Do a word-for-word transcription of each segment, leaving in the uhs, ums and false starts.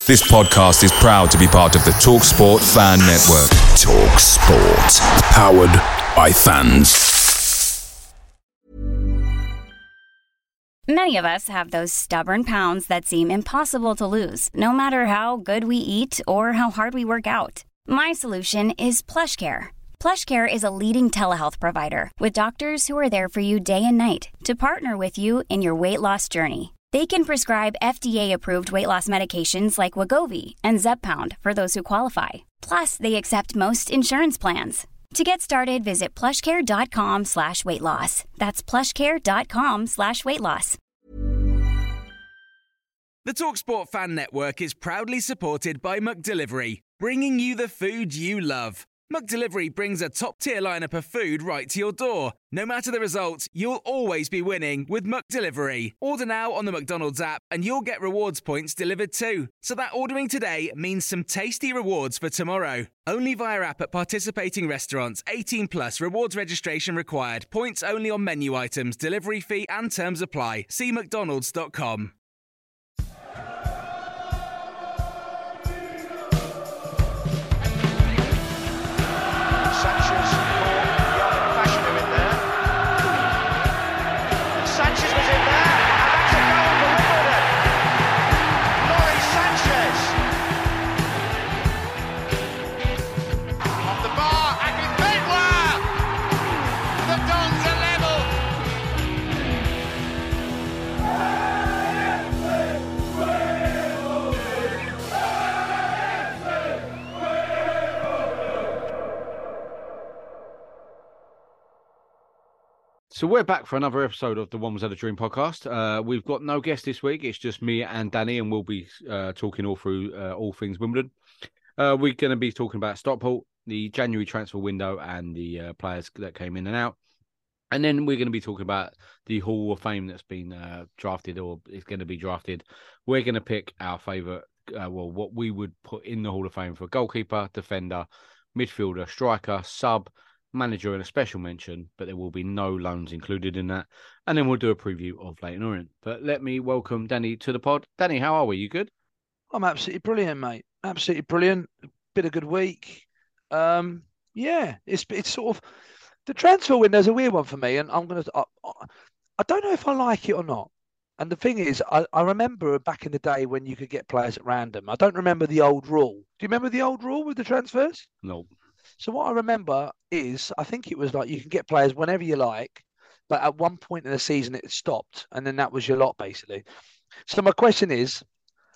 This podcast is proud to be part of the TalkSport Fan Network. TalkSport. Powered by fans. Many of us have those stubborn pounds that seem impossible to lose, no matter how good we eat or how hard we work out. My solution is PlushCare. PlushCare is a leading telehealth provider with doctors who are there for you day and night to partner with you in your weight loss journey. They can prescribe F D A-approved weight loss medications like Wegovy and Zepbound for those who qualify. Plus, they accept most insurance plans. To get started, visit plushcare.com slash weight loss. That's plushcare.com slash weight loss. The TalkSport Fan Network is proudly supported by McDelivery, bringing you the food you love. McDelivery brings a top-tier lineup of food right to your door. No matter the result, you'll always be winning with McDelivery. Order now on the McDonald's app and you'll get rewards points delivered too. So that ordering today means some tasty rewards for tomorrow. Only via app at participating restaurants. eighteen plus rewards registration required. Points only on menu items. Delivery fee and terms apply. See mcdonalds dot com. So we're back for another episode of the One Was Had a Dream podcast. Uh, we've got no guest this week. It's just me and Danny, and we'll be uh, talking all through uh, all things Wimbledon. Uh, we're going to be talking about Stockport, the January transfer window, and the uh, players that came in and out. And then we're going to be talking about the Hall of Fame that's been uh, drafted or is going to be drafted. We're going to pick our favourite, uh, well, what we would put in the Hall of Fame for goalkeeper, defender, midfielder, striker, sub, manager and a special mention, but there will be no loans included in that. And then we'll do a preview of Leyton Orient. But let me welcome Danny to the pod. Danny, how are we? You good? I'm absolutely brilliant, mate. Absolutely brilliant. Been a good week. Um, yeah, it's it's sort of the transfer window is a weird one for me, and I'm gonna. I, I don't know if I like it or not. And the thing is, I, I remember back in the day when you could get players at random. I don't remember the old rule. Do you remember the old rule with the transfers? No. So what I remember is, I think it was like you can get players whenever you like, but at one point in the season it stopped, and then that was your lot basically. So my question is,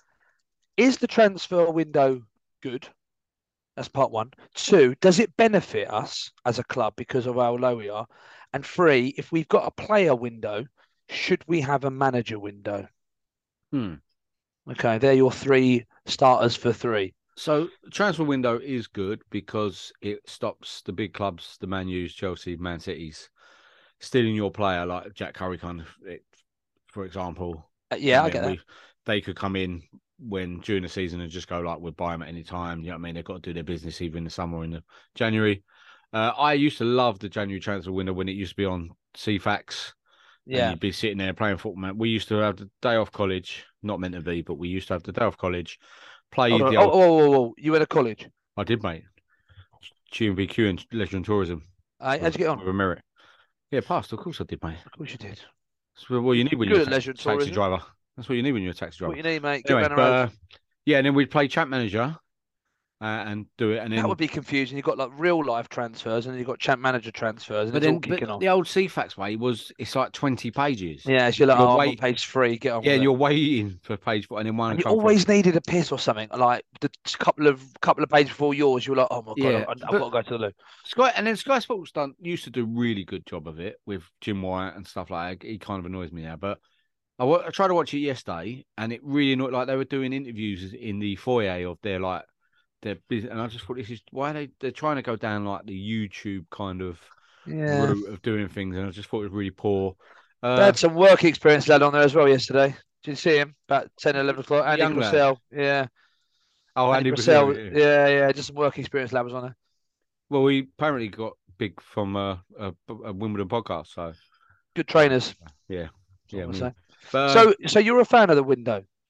is the transfer window good? That's part one. Two, does it benefit us as a club because of how low we are? And three, if we've got a player window, should we have a manager window? Hmm. Okay, they're your three starters for three. So transfer window is good because it stops the big clubs, the Man U's, Chelsea, Man City's, stealing your player like Jack Curry, kind of, it, for example. Uh, yeah, I get that. We, they could come in when during the season and just go like, we'll buy them at any time. You know what I mean? They've got to do their business either in the summer or in the January. Uh, I used to love the January transfer window when it used to be on C FAX. Yeah. And you'd be sitting there playing football. Man. We used to have the day off college, not meant to be, but we used to have the day off college. Play oh, the oh, old... oh, oh, oh, you went to college? I did, mate. Q and B Q and Leisure and Tourism. Uh, how'd you get on? With a merit. Yeah, passed. Of course I did, mate. Of course you did. That's what you need when Good you're a at leisure and taxi tourism. driver. That's what you need when you're a taxi driver. What you need, mate. Anyway, Get but, around uh, yeah, and then we'd play Champ Manager uh, and do it. And then that would be confusing. You've got like real life transfers and then you've got Champ Manager transfers and but it's then all kicking but off. the old C FAX way was it's like twenty pages. Yeah, so you're like, You're oh, I'm wait- on page three, get on Yeah, with and it. you're waiting for page four, and then one. And you come always through. needed a piss or something. Like the couple of couple of pages before yours, you were like, oh my god, Yeah, I, I've but- got to go to the loo. Sky, and then Sky Sports done used to do a really good job of it with Jim Wyatt and stuff like that. He kind of annoys me now, but I, wa- I tried to watch it yesterday, and it really annoyed. Like they were doing interviews in the foyer of their like their business, and I just thought this is why they they're trying to go down like the YouTube kind of Yeah, route of doing things, and I just thought it was really poor. they Uh, had some work experience lad on there as well yesterday. Did you see him about ten, eleven o'clock? Andy Young lad. Grissell, yeah. oh, Andy Andy Grissell, Brazil, yeah, yeah, just some work experience lad was on there. Well, we apparently got big from uh, a, a Wimbledon podcast, so Good trainers. yeah, that's what yeah. I'm we- saying. But, uh, So, so you're a fan of the window?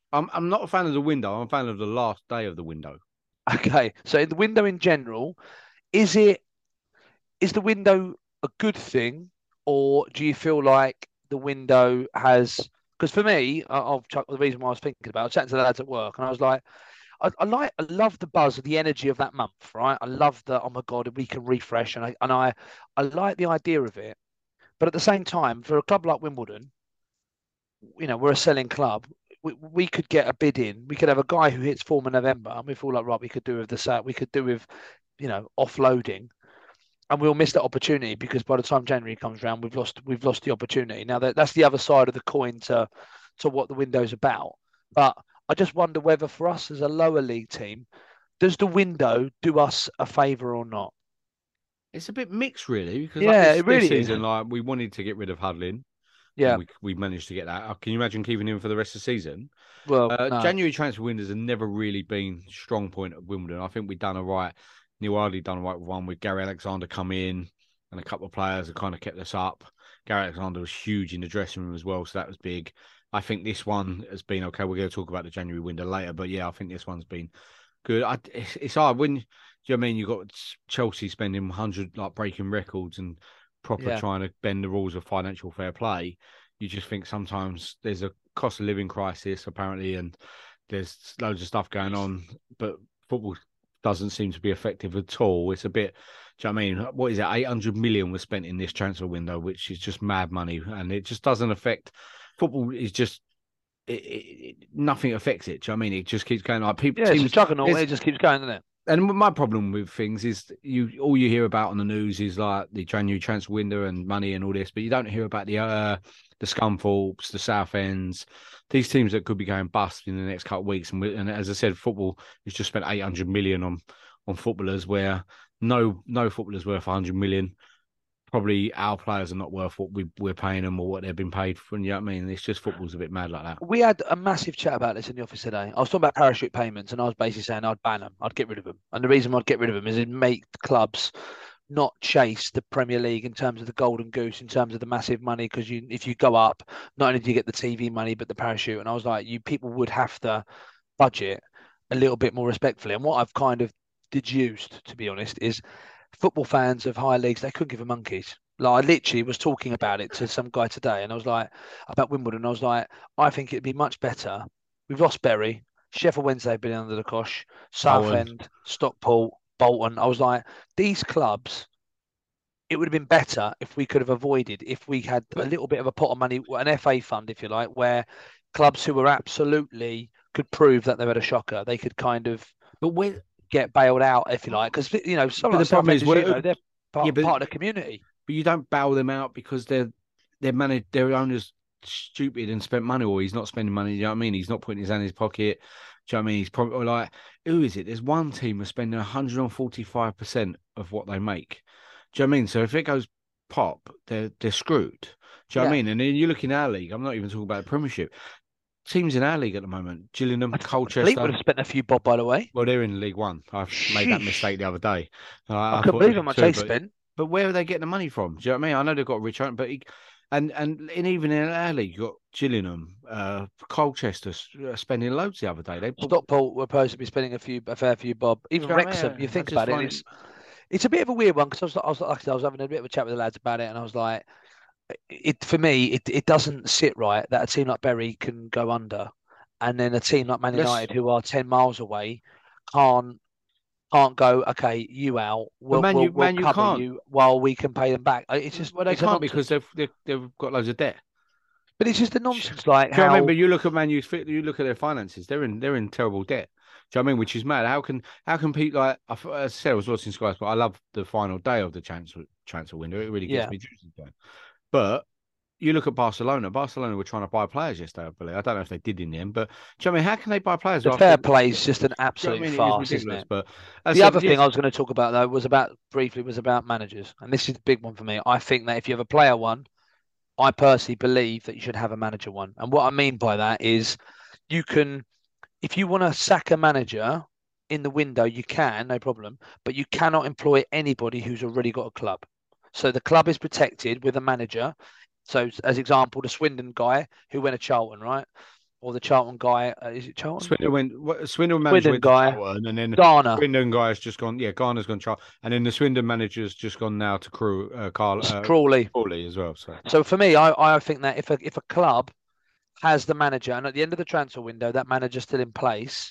I'm I'm not a fan of the window. I'm a fan of the last day of the window. Okay, so the window in general, is it is the window a good thing, or do you feel like the window has? Because for me, I- I'll chuck the reason why I was thinking about. It, I was chatting to the lads at work, and I was like, I, I like, I love the buzz, the energy of that month, right? I love the oh my god, we can refresh, and I and I, I like the idea of it. But at the same time, for a club like Wimbledon, you know, we're a selling club. We, we could get a bid in. We could have a guy who hits form in November, and we feel like right, we could do with the set. We could do with, you know, offloading, and we'll miss that opportunity because by the time January comes around, we've lost we've lost the opportunity. Now that that's the other side of the coin to to what the window's about. But I just wonder whether for us as a lower league team, does the window do us a favour or not? It's a bit mixed, really, because like Yeah, this it this really is. season, like we wanted to get rid of Hudlin, and Yeah. we we managed to get that. Uh, Can you imagine keeping him for the rest of the season? Well, Uh, no. January transfer windows have never really been a strong point of Wimbledon. I think we've done all right. Neil Ardley done all right with one with Gary Alexander come in, and a couple of players have kind of kept us up. Gary Alexander was huge in the dressing room as well, so that was big. I think this one has been okay. We're going to talk about the January window later, but yeah, I think this one's been good. I, it's, it's hard when, do you know what I mean? You've got Chelsea spending one hundred, like breaking records and proper Yeah. trying to bend the rules of financial fair play. You just think sometimes there's a cost of living crisis, apparently, and there's loads of stuff going on, but football doesn't seem to be effective at all. It's a bit, do you know what I mean? What is it? eight hundred million was spent in this transfer window, which is just mad money, and it just doesn't affect football. Is just it, it, it, nothing affects it. Do you know what I mean? It just keeps going. Like people, Yeah, it's a teams, juggernaut. there's It just keeps going, doesn't it? and my problem with things is you all you hear about on the news is like the January transfer window and money and all this, but you don't hear about the uh the Scunthorpes, the South Ends, these teams that could be going bust in the next couple of weeks. And, we, and as I said, football has just spent eight hundred million on on footballers, where no no footballers worth one hundred million. Probably our players are not worth what we, we're paying them or what they've been paid for. You know what I mean? It's just football's a bit mad like that. We had a massive chat about this in the office today. I was talking about parachute payments, and I was basically saying I'd ban them. I'd get rid of them. And the reason I'd get rid of them is it make clubs not chase the Premier League in terms of the golden goose, in terms of the massive money. Because you, if you go up, not only do you get the T V money, but the parachute. And I was like, you people would have to budget a little bit more respectfully. And what I've kind of deduced, to be honest, is football fans of higher leagues, they couldn't give a monkeys. Like I literally was talking about it to some guy today, and I was like about Wimbledon. I was like, I think it'd be much better. We've lost Berry, Sheffield Wednesday have been under the cosh, Southend, Stockport, Bolton. I was like, these clubs, it would have been better if we could have avoided, if we had a But little bit of a pot of money, an F A fund, if you like, where clubs who were absolutely could prove that they had a shocker, they could kind of but when get bailed out, if you like, because you know, some but like the problem Southend, is, as you we're, know, they're yeah, part, but part of the community. but you don't bail them out because they're they're managed their owners stupid and spent money, or he's not spending money. You know what I mean? He's not putting his hand in his pocket. Do you know what I mean? He's probably like, who is it? There's one team that's spending one hundred forty-five percent of what they make. Do you know what I mean? So if it goes pop, they're they're screwed. Do you know what I Yeah. mean? And then you look in our league. I'm not even talking about the Premiership. Teams in our league at the moment: Gillingham, Fleet Colchester. would have spent a few bob, by the way. Well, they're in League One. I made that Sheesh. mistake the other day. Uh, I I couldn't thought believe it how was much two, they but spent. but where are they getting the money from? Do you know what I mean? I know they've got a rich owner, but he, and and and even in our league, you got Gillingham, uh, Colchester uh, spending loads the other day. They put, Stockport were supposed to be spending a few, a fair few bob. Even do you know what I Wrexham, mean? you I think just about it, and find it's it's a bit of a weird one because I was, I was, like I said, I was having a bit of a chat with the lads about it, and I was like, it for me, it it doesn't sit right that a team like Bury can go under, and then a team like Man let's. United, who are ten miles away, can't can't go. Okay, you out. But We'll man, we'll you we'll man, you cover can't. you while we can pay them back. It's just Well, they it's a can't because nonsense. they've they've, they've got loads of debt. But it's just a Do nonsense, like you know what I mean? how But you look at Man U's fit. You look at their finances. They're in they're in terrible debt. Do you know what I mean? Which is mad. How can how can people like I, thought- as I said, I was watching Sky Sport. I love the final day of the transfer transfer window. It really gets yeah. me juicy going. But you look at Barcelona. Barcelona were trying to buy players yesterday, I believe. I don't know if they did in the end, but do you know what I mean? How can they buy players The after? fair Do play is just an you know what I absolute mean? It is farce, isn't ridiculous. it? But as The I other said, thing yes, I was going to talk about though was about briefly was about managers, and this is the big one for me. I think that if you have a player one, I personally believe that you should have a manager one, and what I mean by that is you can, if you want to sack a manager in the window, you can, no problem, but you cannot employ anybody who's already got a club. So the club is protected with a manager. So as example, the Swindon guy who went to Charlton, right? or the Charlton guy. Uh, is it Charlton? Swindon went. What, Swindon manager Swindon went to guy. Charlton, and then Garner. Swindon guy's just gone. Yeah, Garner's gone Charlton, and then the Swindon manager's just gone now to Crew, uh, Carl uh, Crawley. Crawley as well. So, so for me, I, I think that if a if a club has the manager, and at the end of the transfer window, that manager's still in place,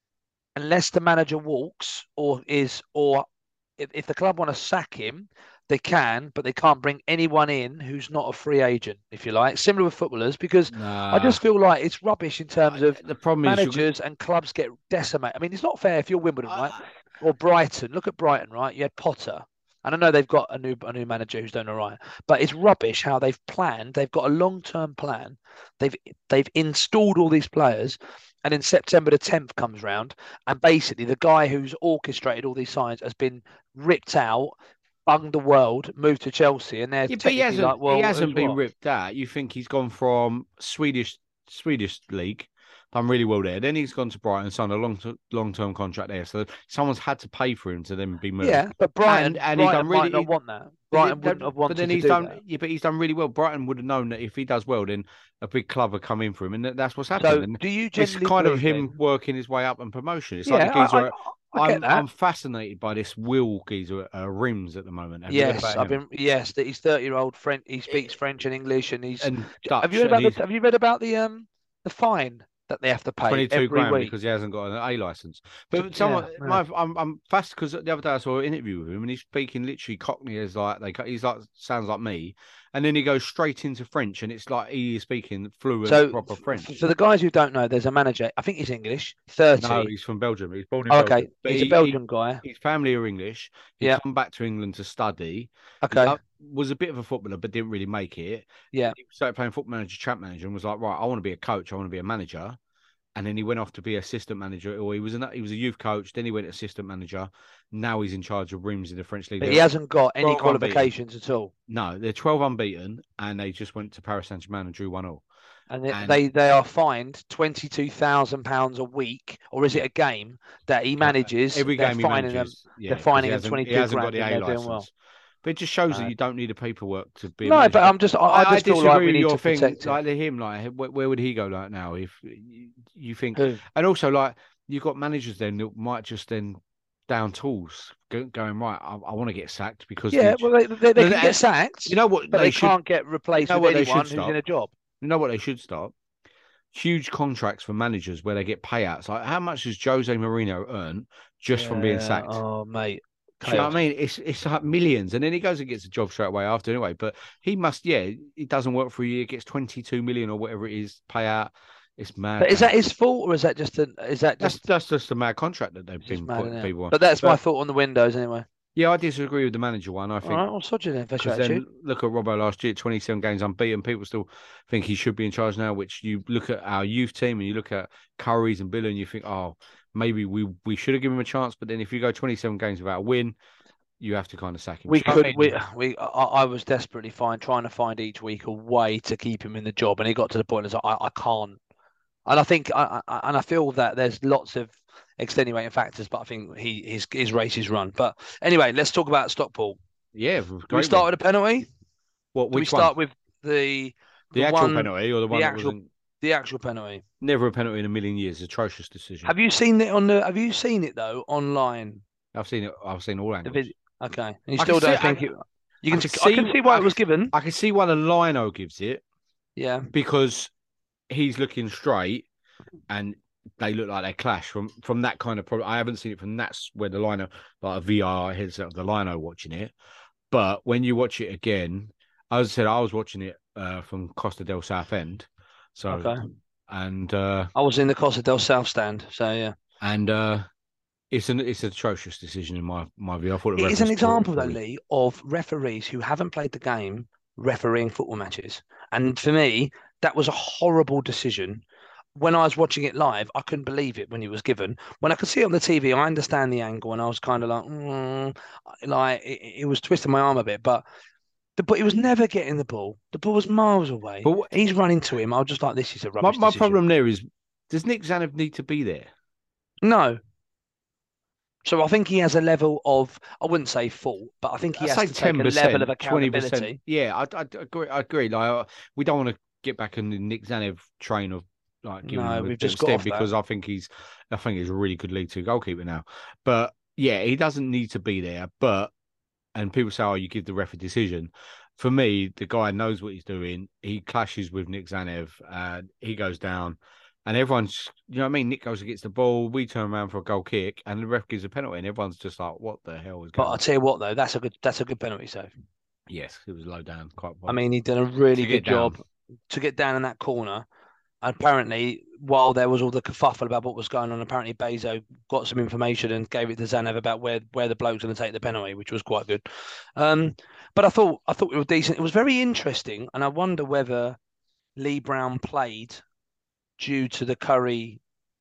unless the manager walks or is or if, if the club want to sack him, they can, but they can't bring anyone in who's not a free agent, if you like. Similar with footballers, because nah. I just feel like it's rubbish in terms of the problem managers is and clubs get decimated. I mean, it's not fair if you're Wimbledon, I... right? Or Brighton. Look at Brighton, right? You had Potter. And I know they've got a new a new manager who's doing all right, but it's rubbish how they've planned. They've got a long term plan. They've they've installed all these players, and in September the tenth comes round, and basically the guy who's orchestrated all these signs has been ripped out, bunged the world, moved to Chelsea, and they're yeah, but he hasn't. like, well, he hasn't been what? ripped out. You think he's gone from Swedish Swedish league, done really well there. Then he's gone to Brighton, signed a long long term contract there. So someone's had to pay for him to then be moved. Yeah, but Brighton, and, and Brighton he's done really, might not want that. Brighton but, wouldn't have wanted but then to he's do done, that. Yeah, but he's done really well. Brighton would have known that if he does well, then a big club would come in for him, and that's what's happened. So, and do you it's generally kind of believe him then? working his way up and promotion. It's Yeah, like the geezer. I, I, I get I'm, that. I'm fascinated by this Will geezer at uh, Rims at the moment. Have you heard Yes, about I've him? been. Yes, that he's thirty-year-old French. He speaks French and English, and he's. and Dutch, have you read and about he's the, Have you read about the um the fine that they have to pay twenty-two every grand week? because he hasn't got an A license. But Yeah, someone, yeah. my, I'm, I'm fast because the other day I saw an interview with him and he's speaking literally Cockney as like they, he's like sounds like me, and then he goes straight into French and it's like he is speaking fluent So, proper French. For the guys who don't know, there's a manager. I think he's English. Thirty. No, he's from Belgium. He's born in Oh, Belgium. okay, But he's he- a Belgian he- guy. His family are English. He Yeah. come back to England to study. Okay. He was a bit of a footballer, but didn't really make it. Yeah. He started playing football manager, champ manager, and was like, right, I want to be a coach. I want to be a manager. And then he went off to be assistant manager, or he was an, he was a youth coach. Then he went assistant manager. Now he's in charge of Rims in the French league. But They're- he hasn't got any twelve qualifications at all, No, they're twelve unbeaten, and they just went to Paris Saint Germain and drew one all. and they And- they, they are fined twenty-two thousand pounds a week, or is it a game that he manages? Every they're game he fining manages, them. yeah, they're 'cause fining he him hasn't- twenty-two He hasn't got grand the and A they're doing license. well. But it just shows No. that you don't need the paperwork to be. A No, manager. but I'm just, I, I just feel disagree like we with need your to thing, protect like him. him. Like, where, where would he go? Like now, if you- you think, Who? and also like you've got managers then that might just then down tools go, going right. I, I want to get sacked because Yeah, the- well, they, they, they No, can they- get sacked, you know what but they, they should. can't get replaced you know with what they should anyone who's stop? in a job. You know what they should start? Huge contracts for managers where they get payouts. Like how much does Jose Mourinho earn just from being Yeah, sacked? Oh, mate. Do you know what I chaos. mean? It's it's like millions, and then he goes and gets a job straight away after anyway. But he must, yeah, he doesn't work for a year, gets twenty-two million or whatever it is payout. It's mad. But is man. that his fault, or is that just an? Is that that's just? that's just a mad contract that they've It's just been mad, putting isn't it? people on. But that's my But- thought on the windows anyway. Yeah, I disagree with the manager one. I All think right, well, sod you then, if that's your because attitude. then look at Robbo last year, twenty-seven games unbeaten. People still think he should be in charge now. Which you look at our youth team and you look at Curry's and Bill, and you think, oh, maybe we we should have given him a chance. But then if you go twenty-seven games without a win, you have to kind of sack him. We Do you know what I could, mean? we, we, I, I was desperately fine trying to find each week a way to keep him in the job, and he got to the point as I, I can't. And I think, I, I, and I feel that there's lots of extenuating factors, but I think he his his race is run. But anyway, let's talk about Stockport. Yeah, Do we great start one. with a penalty? What? Do we Which start one? with the The, the actual one- penalty or the one that actual- wasn't the actual penalty? never a penalty in a million years? Atrocious decision. Have you seen it on the? Have you seen it though online? I've seen it. I've seen all The angles. vid- Okay, you I still can don't see- think I- it? You can. I can see, I can see- see why I it was can- given. I can see why the lino gives it Yeah. because he's looking straight and they look like they clash from from that kind of problem. I haven't seen it from that's where the lino like a V R headset of the lino watching it. But when you watch it again, as I said, I was watching it uh, from Costa del South End. So Okay. and uh, I was in the Costa del South stand, so yeah. and uh, it's an it's an atrocious decision in my my view. I thought the It is an referees example, though, probably- Lee, of referees who haven't played the game refereeing football matches. And for me, that was a horrible decision. When I was watching it live, I couldn't believe it when it was given. When I could see it on the T V, I understand the angle, and I was kind of like, mm, like it, it was twisting my arm a bit, but. The, but he was never getting the ball. The ball was miles away. But what- He's running to him. I was just like, this is a My, rubbish my decision. problem there is, does Nick Zanev need to be there? No. So I think he has a level of, I wouldn't say fault, but I think he I'd has say to take a level of accountability. Yeah, I, I agree. I agree. Like uh, we don't want to get back in the Nick Zanev train of like giving No, him a we've bit just of got stead off that. because I think he's, I think he's a really good League Two goalkeeper now. But yeah, he doesn't need to be there. But and people say, oh, you give the ref a decision. For me, the guy knows what he's doing. He clashes with Nick Zanev. Uh, he goes down, and everyone's, you know what I mean? Nick goes against the ball. We turn around for a goal kick, and the ref gives a penalty, and everyone's just like, what the hell is But going I'll on? tell you what, though, that's a good that's a good penalty save. Yes, it was low down, quite well. I mean, he did a really To get good job down. to get down in that corner. Apparently, while there was all the kerfuffle about what was going on, apparently Bezo got some information and gave it to Zanev about where, where the bloke's going to take the penalty, which was quite good. Um, but I thought I thought it was decent. It was very interesting, and I wonder whether Lee Brown played due to the Curry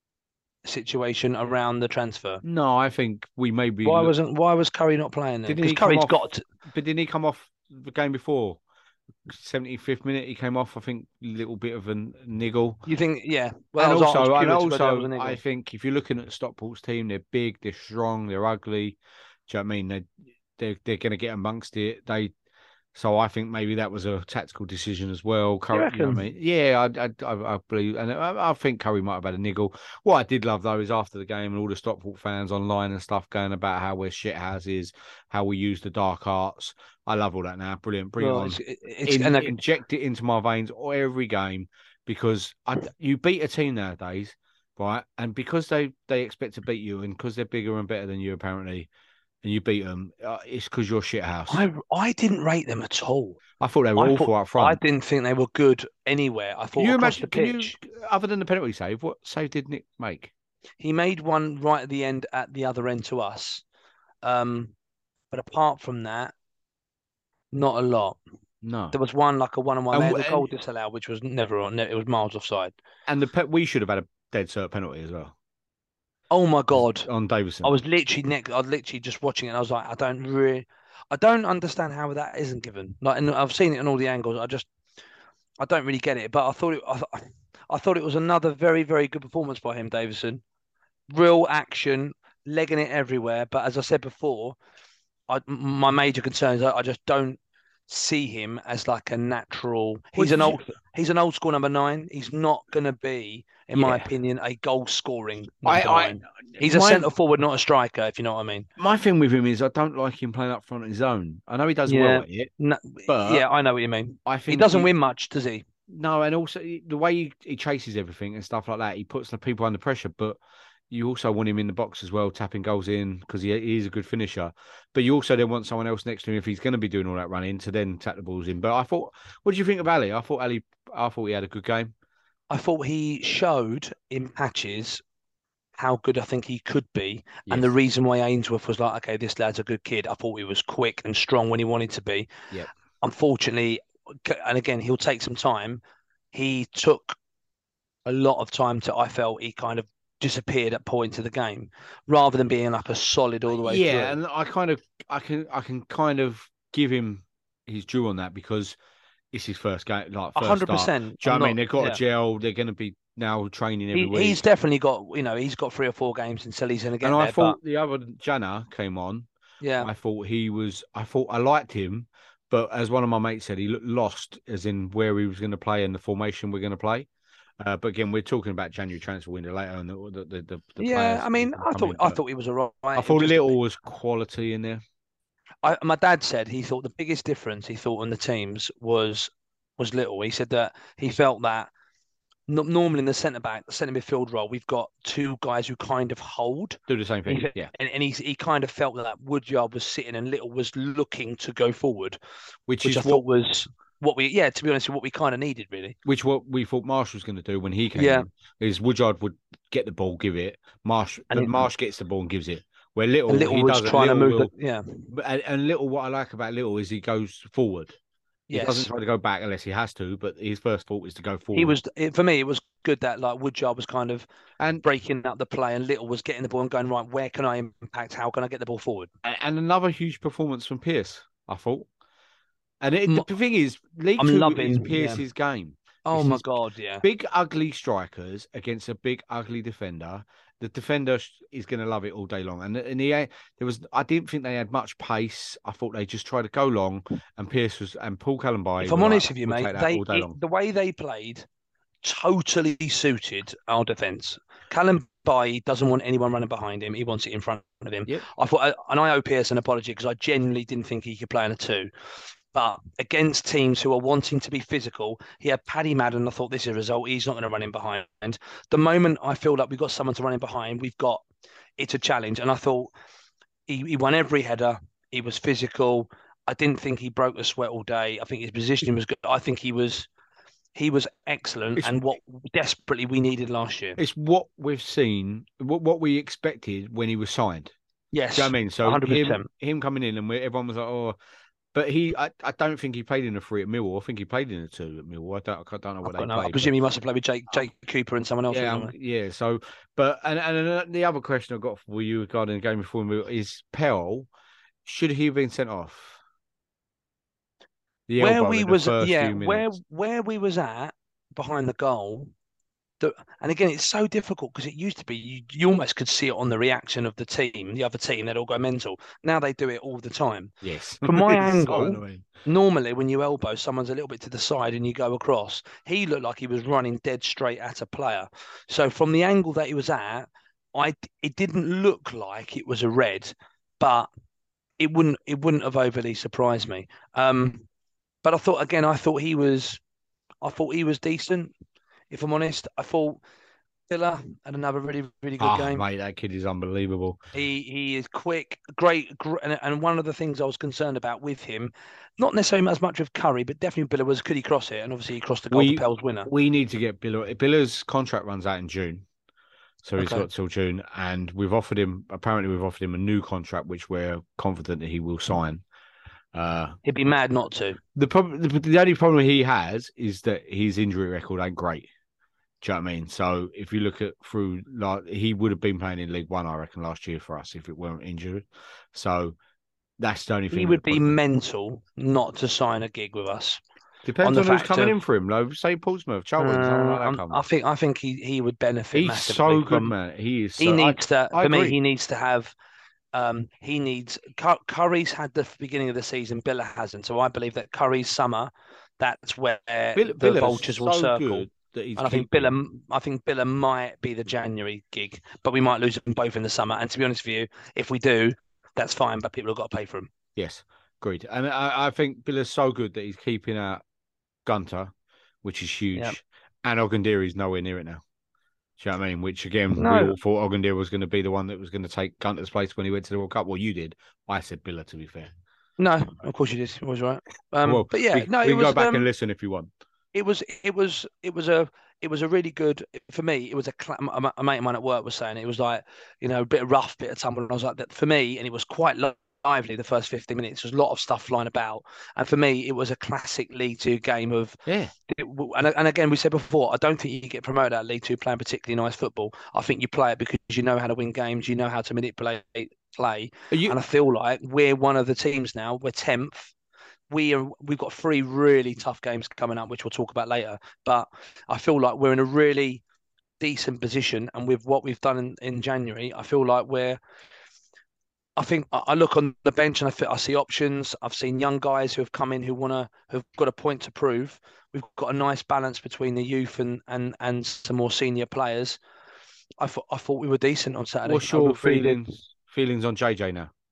situation around the transfer. No, I think we maybe. Why look- wasn't Why was Curry not playing then? Didn't Because he come Curry's off? got to, But didn't he come off the game before? seventy-fifth minute, he came off. I think a little bit of a niggle. you think, yeah. Well, and I was, I was also, and curious whether that was also, a niggle. I think if you're looking at Stockport's team, they're big, they're strong, they're ugly. Do you know what I mean? They they they're going to get amongst it. They, so I think maybe that was a tactical decision as well. Curry, you, know what I mean? Yeah, I, I I I believe, and I, I think Curry might have had a niggle. What I did love though is after the game and all the Stockport fans online and stuff going about how we're shit houses, how we use the dark arts. I love all that now. Brilliant, bring Well, it on. it's, it's, In, and I- inject it into my veins or every game because I, you beat a team nowadays, right? And because they, they expect to beat you and because they're bigger and better than you apparently, and you beat them, uh, it's because you're shit house. I, I I didn't rate them at all. thought they were I awful thought- up front. I didn't think they were good anywhere. I thought Can you across imagine? the Can you, pitch, other than the penalty save, what save did Nick make? he made one right at the end, at the other end to us. Um, but apart from that, not a lot. No. There was one like a one-on-one. And They had w- a goal and- disallowed, which was never on. It was miles offside. And the pe- we should have had a dead cert penalty as well Oh my god! on Davison. I was literally next. I was literally just watching it. And I was like, I don't really, I don't understand how that isn't given. Like, and I've seen it in all the angles. I just, I don't really get it. But I thought it, I, th- I thought it was another very, very good performance by him, Davison. Real action, legging it everywhere. But as I said before, I, my major concern is I, I just don't see him as like a natural. Well, He's an did you- old, he's an old school number nine. He's not going to be, in my Yeah. opinion, a goal scoring I, number I, nine. He's a my- centre forward, not a striker, if you know what I mean. My thing with him is I don't like him playing up front on his own. I know he does Yeah. well at it. No, But yeah, I know what you mean. I He think doesn't win much, does he? No, and also the way he, he chases everything and stuff like that, he puts the people under pressure. But you also want him in the box as well, tapping goals in because he, he is a good finisher. But you also then want someone else next to him if he's going to be doing all that running to then tap the balls in. But I thought, what do you think of Ali? I thought Ali, I thought he had a good game. I thought he showed in patches how good I think he could be. And the Yes. reason why Ainsworth was like, okay, this lad's a good kid. I thought he was quick and strong when he wanted to be. Yep. Unfortunately, and again, he'll take some time. He took a lot of time to, I felt he kind of disappeared at points of the game rather than being like a solid all the way yeah, through. and I kind of, I can, I can kind of give him his due on that because it's his first game, like A first hundred start. percent. Do you know I'm what I mean? not- They've got yeah. a gel. They're going to be now training every He, week. he's definitely got, you know, he's got three or four games until he's going to get and there. I thought the other Jana came on. but yeah, I thought he was. I thought I liked him, but as one of my mates said, he looked lost, as in where he was going to play and the formation we're going to play. Uh, but again, we're talking about January transfer window later, and the the the, the yeah. players I mean, that I come thought in, I but thought he was all right. I thought Just- Little was quality in there. I, my dad said he thought the biggest difference he thought in the teams was was Little. He said that he felt that no, normally in the centre back, the centre midfield role, we've got two guys who kind of hold, Do the same thing. He- Yeah, and, and he's, he kind of felt that, that Woodyard was sitting and Little was looking to go forward, which, which is I what thought was what we, yeah, to be honest, what we kind of needed really. which what we thought Marsh was going to do when he came Yeah. in. Is Woodyard would get the ball, give it. Marsh, And but it- Marsh gets the ball and gives it. Where Little, And Little he was doesn't. trying to Little move, will- the, yeah, But and, and Little, what I like about Little is he goes forward. He yes. doesn't try to go back unless he has to, but his first thought is to go forward. He was it, for me. It was good that like Woodyard was kind of and breaking up the play, and Little was getting the ball and going right. Where can I impact? How can I get the ball forward? and another huge performance from Pierce, I thought. And it, M- the thing is, League I'm Two loving- is yeah. Pierce's game. Oh This my is god, yeah. Big ugly strikers against a big ugly defender. The defender sh- is going to love it all day long. And and he, there was, I didn't think they had much pace. I thought they just tried to go long. And Pierce was, and Paul Callenby. If were I'm honest like, with you, "We'll mate, take that they all day it- long." the way they played totally suited our defence. Callum Bailly doesn't want anyone running behind him. He wants it in front of him. Yep. I thought, and I owe Pearce an apology because I genuinely didn't think he could play in a two. But against teams who are wanting to be physical, he had Paddy Madden. I thought this is a result. He's not going to run in behind. The moment I feel like we've got someone to run in behind, we've got it's a challenge. And I thought he, he won every header. He was physical. I didn't think he broke the sweat all day. I think his positioning was good. I think he was he was excellent It's- and what desperately we needed last year. It's what we've seen, what what we expected when he was signed. Yes, Do you know what I mean? So one hundred percent. him, him coming in and we, everyone was like, oh, but he, I, I don't think he played in a three at Millwall. I think he played in a two at Millwall. I don't, I don't know what I, they know. I played. presume but- he must have played with Jake, Jake Cooper and someone else. yeah, wasn't um, he? yeah. So, but and and the other question I got for you regarding the game before Millwall is Pell. Should he have been sent off? The Where elbow we in the was, first yeah, few where minutes. where we was at behind the goal. The, and again, it's so difficult because it used to be you, you almost could see it on the reaction of the team, the other team. They'd all go mental. Now they do it all the time. Yes, From my It's so angle, annoying. Normally, when you elbow, someone's a little bit to the side and you go across. He looked like he was running dead straight at a player. So from the angle that he was at, I it didn't look like it was a red, but it wouldn't it wouldn't have overly surprised me. Um, but I thought again, I thought he was, I thought he was decent. If I'm honest, I thought Villa had another really really good Ah, game. mate, that kid is unbelievable. He he is quick, great, gr- and, and one of the things I was concerned about with him, not necessarily as much with Curry, but definitely Billa was could he cross it, and obviously he crossed the goal We- for Pell's winner. We need to get Biller. Biller's contract runs out in June, so he's Okay. got till June, and we've offered him. Apparently, we've offered him a new contract, which we're confident that he will sign. Uh, He'd be mad not to. the problem, the, the only problem he has is that his injury record ain't great. Do you know what I mean? So if you look at through, like, he would have been playing in League One, I reckon, last year for us if it weren't injured. So that's the only thing. He that would be puts- mental not to sign a gig with us. Depends on the on, who's fact coming of- in for him. Like, say Portsmouth, Charlton, something like Uh, that. I'm- Come. I think I think he, he would benefit He's massively. so good, from- man. He is. He so, I- needs to. I For me, agree. he needs to have. Um, he needs. Cur- Curry's had the beginning of the season. Billa hasn't. So I believe that Curry's summer, that's where Bill- the Biller's vultures will so circle. good that he's And I think keeping- Billa, I think Billa might be the January gig, but we might lose them both in the summer. And to be honest with you, if we do, that's fine. But people have got to pay for him. Yes, agreed. And I, I think Biller's so good that he's keeping out Gunter, which is huge. Yep. And Ogundiri's nowhere near it now. Do you know what I mean? Which again, No. we all thought Ogundiri was going to be the one that was going to take Gunter's place when he went to the World Cup. Well, you did. I said Biller, to be fair. No, of course you did. You was right. Um, well, but yeah, we, no, we it can was. go back um, and listen if you want. it was it was it was a it was a really good for me. It was a, cla- a a mate of mine at work was saying it was like, you know, a bit of rough, bit of tumble. And I was like, that for me, and it was quite li- lively the first fifty minutes. There's a lot of stuff flying about, and for me, it was a classic League Two game of. Yeah. It, and, and again, we said before, I don't think you get promoted out of League Two playing particularly nice football. I think you play it because you know how to win games, you know how to manipulate play, Are you, and I feel like we're one of the teams now. We're tenth. We are. We've got three really tough games coming up, which we'll talk about later. But I feel like we're in a really decent position, and with what we've done in, in January, I feel like we're. I think I I look on the bench and I, feel, I see options. I've seen young guys who have come in who wanna who've got a point to prove. We've got a nice balance between the youth and and and some more senior players. I thought I thought we were decent on Saturday. what's I your was really good. feelings feelings on J J now?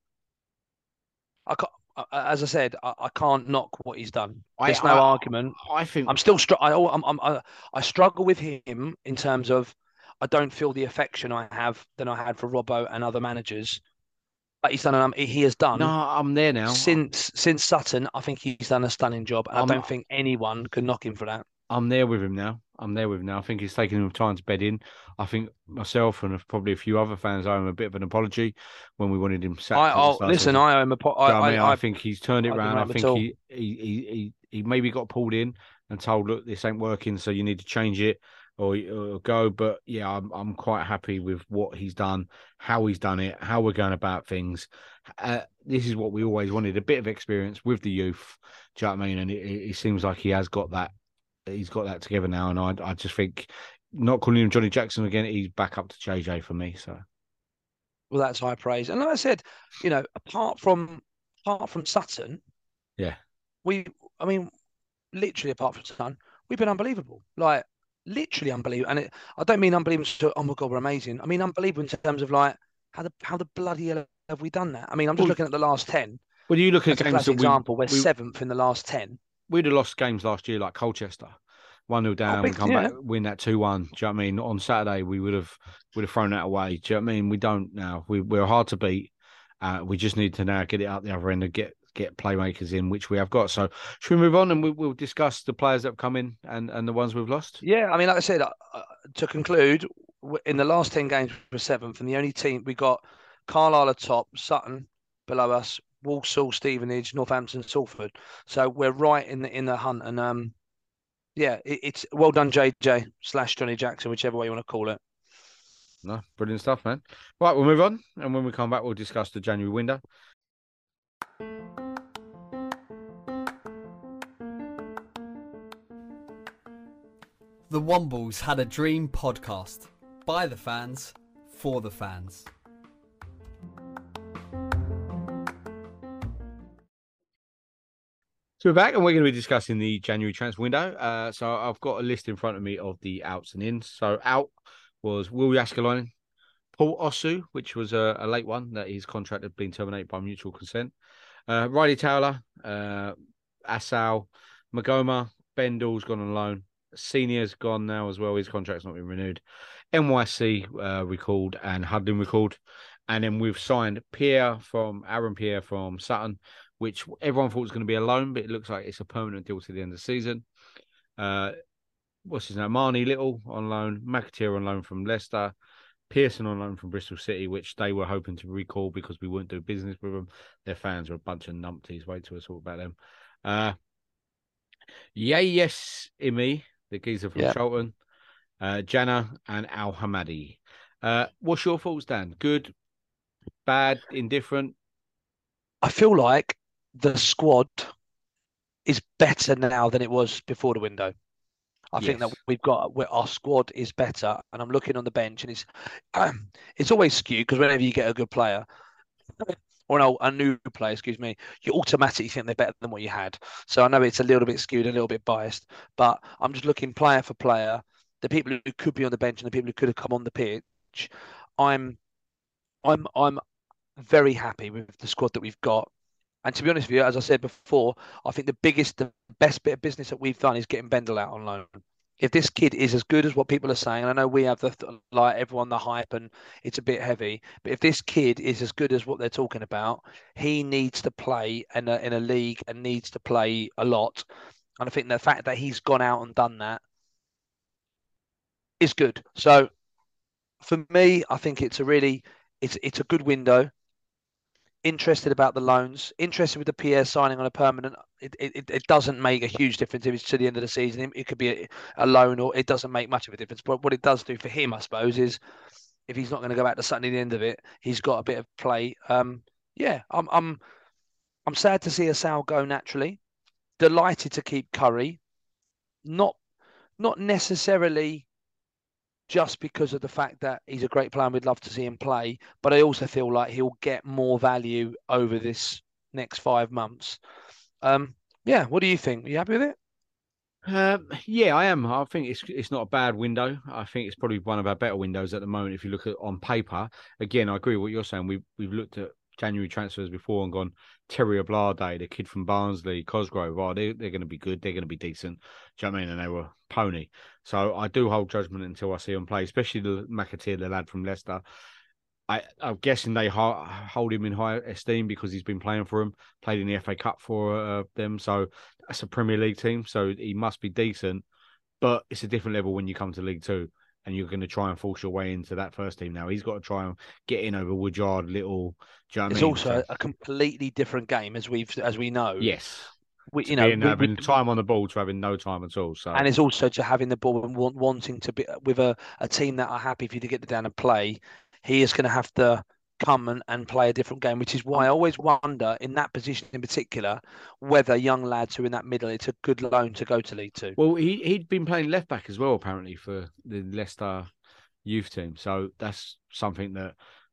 I can't, as I said, I, I can't knock what he's done. I- There's no I- argument. I think I'm still str- I, I'm, I'm, I, I struggle with him in terms of I don't feel the affection I have than I had for Robbo and other managers. But he's done. Um, he has done no, I'm there now. since since Sutton. I think he's done a stunning job, and I'm- I don't think anyone can knock him for that. I'm there with him now. I'm there with him now. I think he's taking him time to bed in. I think myself and probably a few other fans owe him a bit of an apology when we wanted him sacked. I at the oh, start of listen, the- I owe him a. Po- I, Do you know what I, I, mean? I, I think he's turned it I didn't around. I like him think at all. he, he he he he maybe got pulled in and told, look, this ain't working, so you need to change it or, or go. But yeah, I'm I'm quite happy with what he's done, how he's done it, how we're going about things. Uh, this is what we always wanted: a bit of experience with the youth. Do you know what I mean? And it, it seems like he has got that. He's got that together now, and I I just think, not calling him Johnny Jackson again, he's back up to J J for me. So well, that's high praise. And like I said, you know, apart from apart from Sutton, yeah, we, I mean, literally apart from Sutton, we've been unbelievable. Like literally unbelievable. And it, I don't mean unbelievable to, oh my God, we're amazing. I mean unbelievable in terms of like, how the how the bloody hell have we done that? I mean, I'm just Well, looking at the last ten when you look at as a games classic that we example. We're we seventh in the last ten. we'd have lost games last year, like Colchester, one nil Oh, down. We big, come yeah. back, win that two one. Do you know what I mean? On Saturday, we would have would have thrown that away. Do you know what I mean? We don't now. We we're hard to beat. Uh, we just need to now get it out the other end and get get playmakers in, which we have got. So should we move on and we, we'll discuss the players that have come in and, and the ones we've lost? Yeah, I mean, like I said, uh, to conclude, w- in the last ten games, we're seventh, and the only team we got Carlisle atop, Sutton below us, Walsall, Stevenage, Northampton, Salford. So we're right in the in the hunt, and um, yeah, it, it's well done, J J slash Johnny Jackson, whichever way you want to call it. No, brilliant stuff, man. Right, we'll move on, and when we come back, we'll discuss the January window. The Wombles Had a Dream podcast. By the fans, for the fans. So we're back and we're going to be discussing the January transfer window. Uh, so I've got a list in front of me of the outs and ins. So out was Will Jaskalainen, Paul Osu, which was a, a late one that his contract had been terminated by mutual consent. Uh, Riley Towler, uh, Assau, Magoma, Bendall's gone on loan. Senior's gone now as well. His contract's not been renewed. N Y C uh, recalled and Hudlin recalled. And then we've signed Pierre from Aaron Pierre from Sutton, which everyone thought was going to be a loan, but it looks like it's a permanent deal to the end of the season. Uh, what's his name? Marnie Little on loan. McAteer on loan from Leicester. Pearson on loan from Bristol City, which they were hoping to recall because we wouldn't do business with them. Their fans are a bunch of numpties. Wait till we talk about them. Uh, yeah, yes, Imi, the geezer from Yeah. Charlton. Uh, Jana and Al Hamadi. Uh, what's your thoughts, Dan? Good, bad, indifferent? I feel like the squad is better now than it was before the window. I think that Yes. we've got our squad is better, and I'm looking on the bench, and it's um, it's always skewed because whenever you get a good player or an old, a new player, excuse me, you automatically think they're better than what you had. So I know it's a little bit skewed, a little bit biased, but I'm just looking player for player, the people who could be on the bench and the people who could have come on the pitch. I'm I'm I'm very happy with the squad that we've got. And to be honest with you, as I said before, I think the biggest, the best bit of business that we've done is getting Bendel out on loan. If this kid is as good as what people are saying, and I know we have the like everyone the hype and it's a bit heavy, but if this kid is as good as what they're talking about, he needs to play in a in a league and needs to play a lot. And I think the fact that he's gone out and done that is good. So for me, I think it's a really it's it's a good window. Interested about the loans, interested with the P S signing on a permanent. It, it it doesn't make a huge difference if it's to the end of the season. It could be a, a loan, or it doesn't make much of a difference. But what it does do for him, I suppose, is if he's not going to go back to Sutton at the end of it, he's got a bit of play. Um, yeah, I'm I'm I'm sad to see Assau go naturally. Delighted to keep Curry. Not not necessarily just because of the fact that he's a great player and we'd love to see him play. But I also feel like he'll get more value over this next five months. Um, yeah, what do you think? Are you happy with it? Um, yeah, I am. I think it's it's not a bad window. I think it's probably one of our better windows at the moment. If you look at on paper, again, I agree with what you're saying. We we've looked at January transfers before and gone Terry Oblade, the kid from Barnsley, Cosgrove. Oh, they they're going to be good. They're going to be decent. Do you know what I mean? And they were pony. So I do hold judgment until I see them play, especially the McAteer, the lad from Leicester. I, I'm guessing they hold him in high esteem because he's been playing for them, played in the F A Cup for uh, them. So that's a Premier League team. So he must be decent, but it's a different level when you come to League Two and you're going to try and force your way into that first team now. He's got to try and get in over Woodyard, Little. Do you know what It's I mean? also So, a completely different game, as we've as we know. yes. we, To you know, being, we- having we- time on the ball to having no time at all. So and it's also to having the ball and want, wanting to be with a, a team that are happy for you to get down and play. He is going to have to come and, and play a different game, which is why I always wonder in that position in particular whether young lads who are in that middle, it's a good loan to go to League Two. Well, he he'd been playing left back as well, apparently, for the Leicester youth team. So that's something that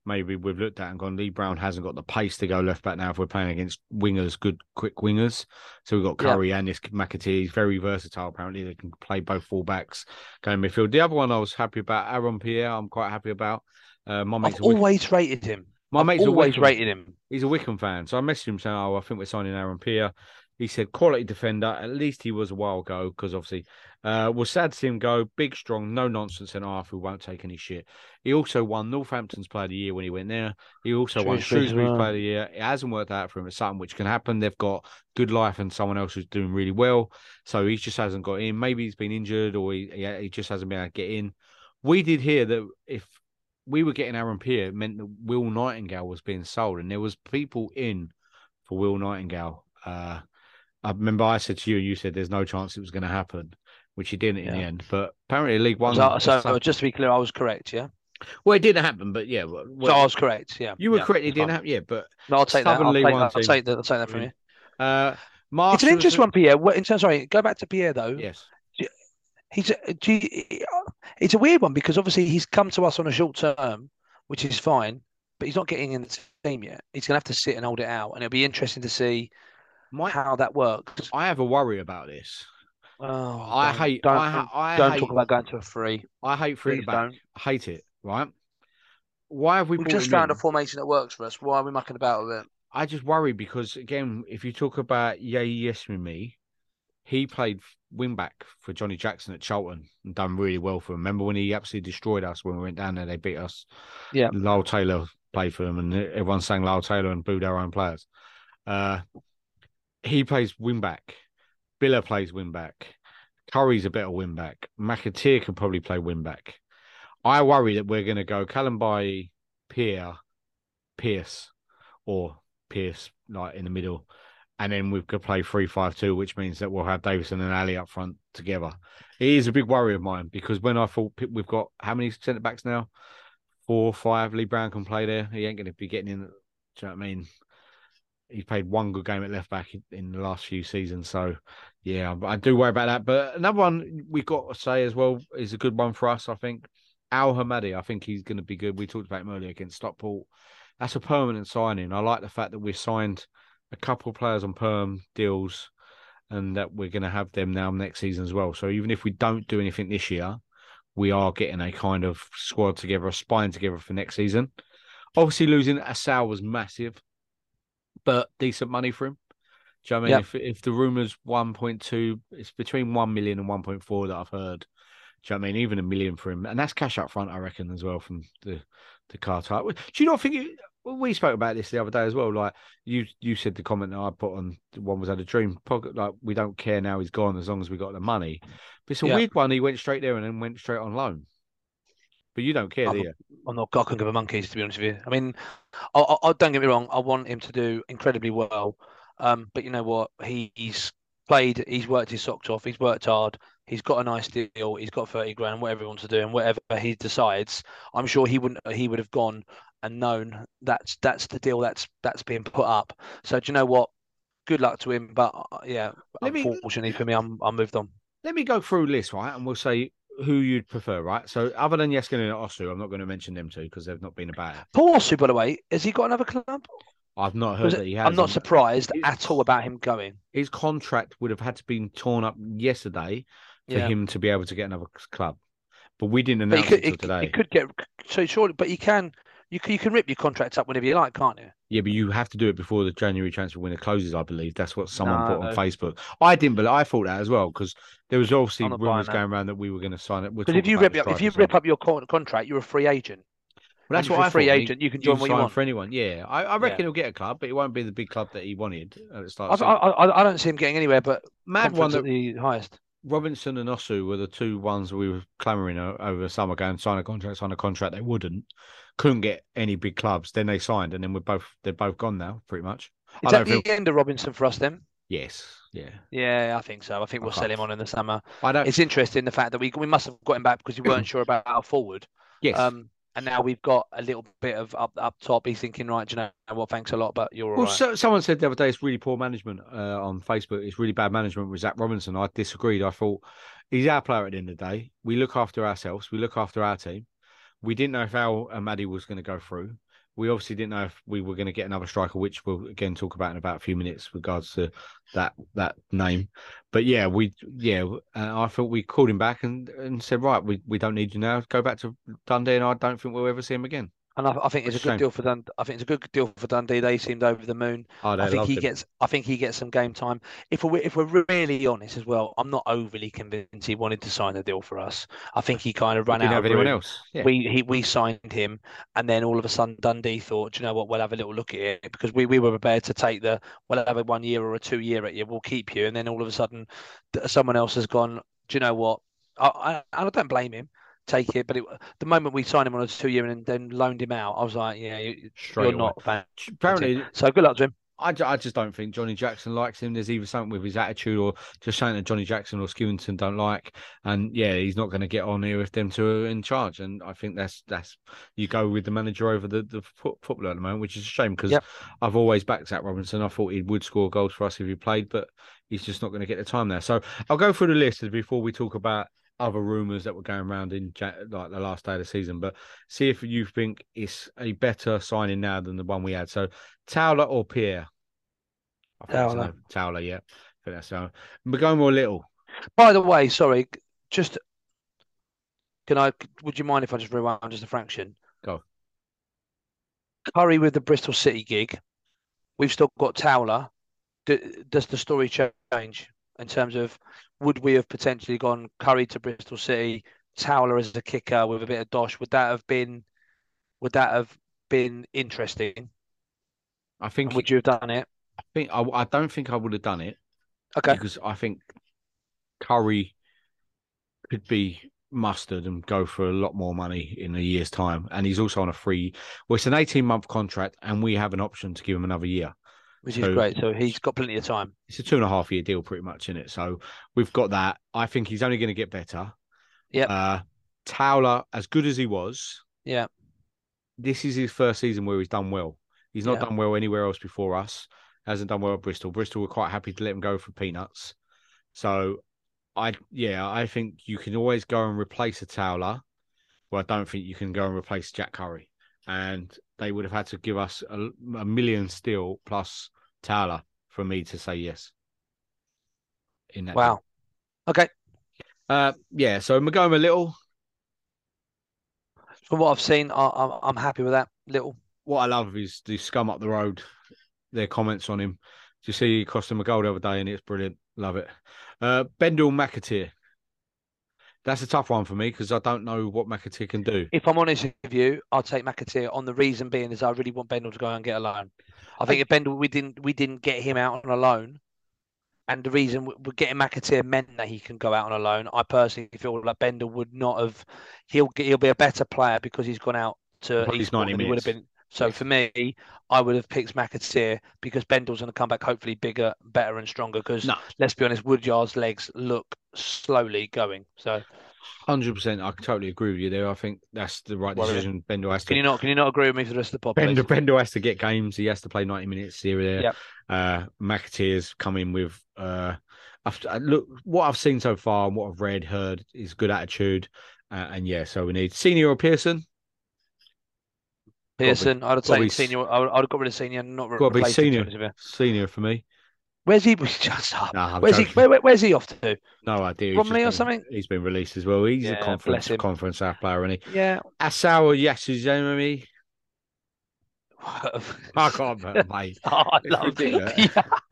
maybe we've looked at and gone, Lee Brown hasn't got the pace to go left back now if we're playing against wingers, good, quick wingers. So we've got Curry yeah. and this McAteer. He's very versatile, apparently. They can play both full backs, go in midfield. The other one I was happy about, Aaron Pierre, I'm quite happy about. Uh, my mate's I've always Wickham. rated him. My I've mate's always a rated him. He's a Wickham fan. So I messaged him saying, oh, I think we're signing Aaron Pierre. He said, quality defender. At least he was a while ago because obviously uh, was sad to see him go. Big, strong, no nonsense and half who won't take any shit. He also won Northampton's Player of the Year when he went there. He also won Shrewsbury's Player of the Year. It hasn't worked out for him. It's something which can happen. They've got good life and someone else who's doing really well. So he just hasn't got in. Maybe he's been injured or he, he just hasn't been able to get in. We did hear that if we were getting Aaron Pierre, it meant that Will Nightingale was being sold and there was people in for Will Nightingale. Uh, I remember I said to you, and you said there's no chance it was going to happen, which it didn't in yeah. the end. But apparently, League One. So, so, so just to be clear, I was correct, yeah. Well, it didn't happen, but yeah. Well, so I was correct, yeah. You were yeah, correct. It didn't happen, yeah. But no, I'll take that. I'll take that. I'll take that. I'll take that from you. Uh, it's an interesting one, Pierre. In terms, sorry, go back to Pierre though. Yes. He's a, it's a weird one because obviously he's come to us on a short term, which is fine, but he's not getting in the team yet. He's going to have to sit and hold it out, and it'll be interesting to see. My, how that works. I have a worry about this. Oh, I hate. Don't, I, I don't hate, talk about going to a free. I hate free back. Don't. I hate it. Right? Why have we? We just found in? a formation that works for us. Why are we mucking about with it? I just worry because again, if you talk about Yaya Yesmimi, he played wing back for Johnny Jackson at Charlton and done really well for him. Remember when he absolutely destroyed us when we went down there? They beat us. Yeah. Lyle Taylor played for them, and everyone sang Lyle Taylor and booed our own players. Uh. He plays wing back. Billa plays wing back. Curry's a better wing back. McAteer can probably play wing back. I worry that we're going to go Kalambai, Pierre, Pierce, or Pierce like in the middle, and then we've got to play three five two, which means that we'll have Davison and Ali up front together. It is a big worry of mine because when I thought we've got how many centre backs now? Four, five. Lee Brown can play there. He ain't going to be getting in. Do you know what I mean? He's played one good game at left back in the last few seasons. So, yeah, I do worry about that. But another one we've got to say as well is a good one for us, I think. Al Hamadi, I think he's going to be good. We talked about him earlier against Stockport. That's a permanent signing. I like the fact that we've signed a couple of players on perm deals and that we're going to have them now next season as well. So even if we don't do anything this year, we are getting a kind of squad together, a spine together for next season. Obviously, losing Asal was massive. But decent money for him. Do you know what I mean? Yep. If if the rumours one point two, it's between one million and one point four that I've heard. Do you know what I mean? Even a million for him. And that's cash up front, I reckon, as well from the, the car type. Do you not think it, well, we spoke about this the other day as well. Like you you said the comment that I put on One Was Had a Dream. Like we don't care now he's gone as long as we got the money. But it's a yep. weird one. He went straight there and then went straight on loan. But you don't care, I'm, do you? I'm not. I couldn't give a monkeys, to be honest with you. I mean, I, I, I don't get me wrong. I want him to do incredibly well. Um, but you know what? He, he's played. He's worked his socks off. He's worked hard. He's got a nice deal. He's got thirty grand. Whatever he wants to do, and whatever he decides, I'm sure he wouldn't. He would have gone and known that's that's the deal that's that's being put up. So do you know what? Good luck to him. But uh, yeah, let unfortunately me, for me, I'm I'm moved on. Let me go through this, right, and we'll say who you'd prefer, right? So other than Yeskin and Osu, I'm not going to mention them two because they've not been about it. Paul Osu, by the way, has he got another club? I've not heard it, that he has. I'm not surprised his, at all about him going. His contract would have had to be torn up yesterday for yeah. him to be able to get another club. But we didn't announce could, it until today. He could get so surely, but you can you can, you can rip your contract up whenever you like, can't you? Yeah, but you have to do it before the January transfer window closes, I believe. That's what someone no, put on no. Facebook. I didn't, but I thought that as well because there was obviously rumours going around that we were going to sign it. Because if you rip up, if you rip up your contract, you're a free agent. Well, that's what I a free thought. agent. You can join what you want for anyone. Yeah, I, I reckon yeah. he'll get a club, but it won't be the big club that he wanted at the start. I, I, I don't see him getting anywhere, but mad one at the highest. Robinson and Osu were the two ones we were clamouring over the summer, going sign a contract, sign a contract. They wouldn't, couldn't get any big clubs. Then they signed, and then we're both they're both gone now, pretty much. Is I that the feel... end of Robinson for us then? Yes, yeah, yeah, I think so. I think we'll I sell him on in the summer. I don't. It's interesting the fact that we we must have got him back because we weren't sure about our forward. Yes. Um, and now we've got a little bit of up up top. He's thinking, right, do you know what? Thanks a lot, but you're all well, right. So, someone said the other day it's really poor management uh, on Facebook. It's really bad management with Zach Robinson. I disagreed. I thought he's our player at the end of the day. We look after ourselves. We look after our team. We didn't know if Al Amadi was going to go through. we obviously didn't know if we were going to get another striker, which we'll again talk about in about a few minutes, regards to that that name. But yeah, we yeah, uh, I thought we called him back and, and said, right, we, we don't need you now. Go back to Dundee, and I don't think we'll ever see him again. And I, I think it's a good Shame. deal for Dundee. I think it's a good deal for Dundee. They seemed over the moon. Oh, they I think loved he him. gets. I think he gets some game time. If we're if we're really honest as well, I'm not overly convinced he wanted to sign a deal for us. I think he kind of We ran didn't out have of anyone room. else. Yeah. We he we signed him, and then all of a sudden Dundee thought, do you know what? We'll have a little look at it because we, we were prepared to take the we'll have a one year or a two year at you. We'll keep you, and then all of a sudden, someone else has gone. Do you know what? I I, I don't blame him. Take it, but it, the moment we signed him on a two year and then loaned him out, I was like, yeah, you, Straight you're away. not fan. Apparently, So good luck to him. I, I just don't think Johnny Jackson likes him. There's either something with his attitude or just something that Johnny Jackson or Skewington don't like. And yeah, he's not going to get on here if them two are in charge. And I think that's that's you go with the manager over the, the foot, footballer at the moment, which is a shame because Yep. I've always backed Zach Robinson. I thought he would score goals for us if he played, but he's just not going to get the time there. So I'll go through the list before we talk about other rumours that were going around in like the last day of the season, but see if you think it's a better signing now than the one we had. So Towler or Pierre? I think Towler. so. Towler, yeah. I think that's so. Magoma or Little? By the way, sorry, just can I? Would you mind if I just rewind just a fraction? Go. Curry with the Bristol City gig. We've still got Towler. D- does the story change in terms of would we have potentially gone Curry to Bristol City, Towler as the kicker with a bit of dosh? Would that have been? Would that have been interesting? I think. And would you have done it? I think. I, I don't think I would have done it. Okay. Because I think Curry could be mustered and go for a lot more money in a year's time, and he's also on a free. Well, it's an eighteen-month contract, and we have an option to give him another year. Which So- is great. So he's got plenty of time. It's a two and a half year deal, pretty much, in it. So we've got that. I think he's only going to get better. Yep. Uh, Towler, as good as he was, Yeah. this is his first season where he's done well. He's not Yeah. done well anywhere else before us. Hasn't done well at Bristol. Bristol were quite happy to let him go for peanuts. So, I yeah, I think you can always go and replace a Towler. Well, I don't think you can go and replace Jack Curry. And they would have had to give us a, a million still plus Towler for me to say yes. In that Wow. Okay. deal. Uh, yeah. So Magoma Little. From what I've seen, I, I'm I'm happy with that. Little. What I love is the scum up the road. Their comments on him. Do you see he cost him a goal the other day and it's brilliant. Love it. Uh, Bendel McAteer. That's a tough one for me because I don't know what McAteer can do. If I'm honest with you, I'll take McAteer. On the reason being is I really want Bendel to go and get a loan. I think if Bendel we didn't we didn't get him out on a loan, and the reason we- we're getting McAteer meant that he can go out on a loan. I personally feel like Bendel would not have. He'll get, he'll be a better player because he's gone out to Well, he's Eastbourne ninety than he would have minutes. been. So Yes. for me, I would have picked McAteer because Bendel's going to come back hopefully bigger, better, and stronger. Because No, let's be honest, Woodyard's legs look slowly going. So one hundred percent. I totally agree with you there. I think that's the right Well, decision. Bendel has to. can you not can you not agree with me for the rest of the pod, please? Bendel, Bendel has to get games. He has to play ninety minutes here or there. Yep. Uh, McAteer's come in with. Uh, I've, I look what I've seen so far and what I've read, heard is good attitude. Uh, and yeah, so we need Senior or Pearson. Pearson, I'd have gotta be taken senior. I would, I would have got rid of senior, and not re- Got to be replaced him, to be Senior. honest with you. Senior for me. Where's he? Shut up. Nah, I'm Where's he? joking. Where, where- where's he off to? No idea. He's Bromley just or been- something? He's been released as well. He's Yeah, a conference bless him. conference South player, isn't he? Yeah. Asawa Yasuzumi. I can't, mate. Oh, I It's love ridiculous. it.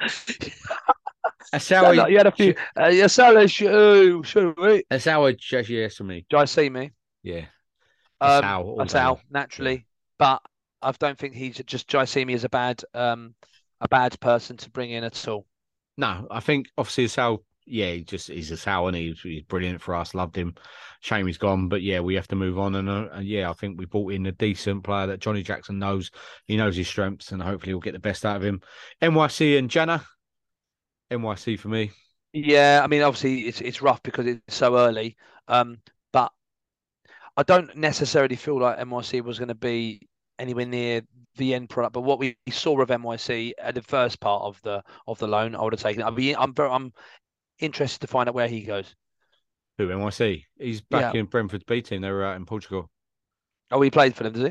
Asawa. Yeah. You had a few. Uh, yeah, Salah, show, show, wait. Asawa Yasuzumi. Do I see me? Yeah. Um, Asao, all Asao, day long. naturally, but I don't think he's just Jaisimi is a bad, um, a bad person to bring in at all. No, I think obviously Asal, yeah, he just he's Asal and he's, he's brilliant for us. Loved him. Shame he's gone, but yeah, we have to move on. And, uh, and yeah, I think we brought in a decent player that Johnny Jackson knows. He knows his strengths, and hopefully we'll get the best out of him. N Y C and Jana. N Y C for me. Yeah, I mean, obviously it's it's rough because it's so early. Um, but I don't necessarily feel like N Y C was going to be anywhere near the end product. But what we saw of N Y C at the first part of the of the loan, I would have taken. I mean, I'm very, I'm interested to find out where he goes. Who, N Y C? He's back Yeah. in Brentford's B team. They were out in Portugal. Oh, he played for them, does he?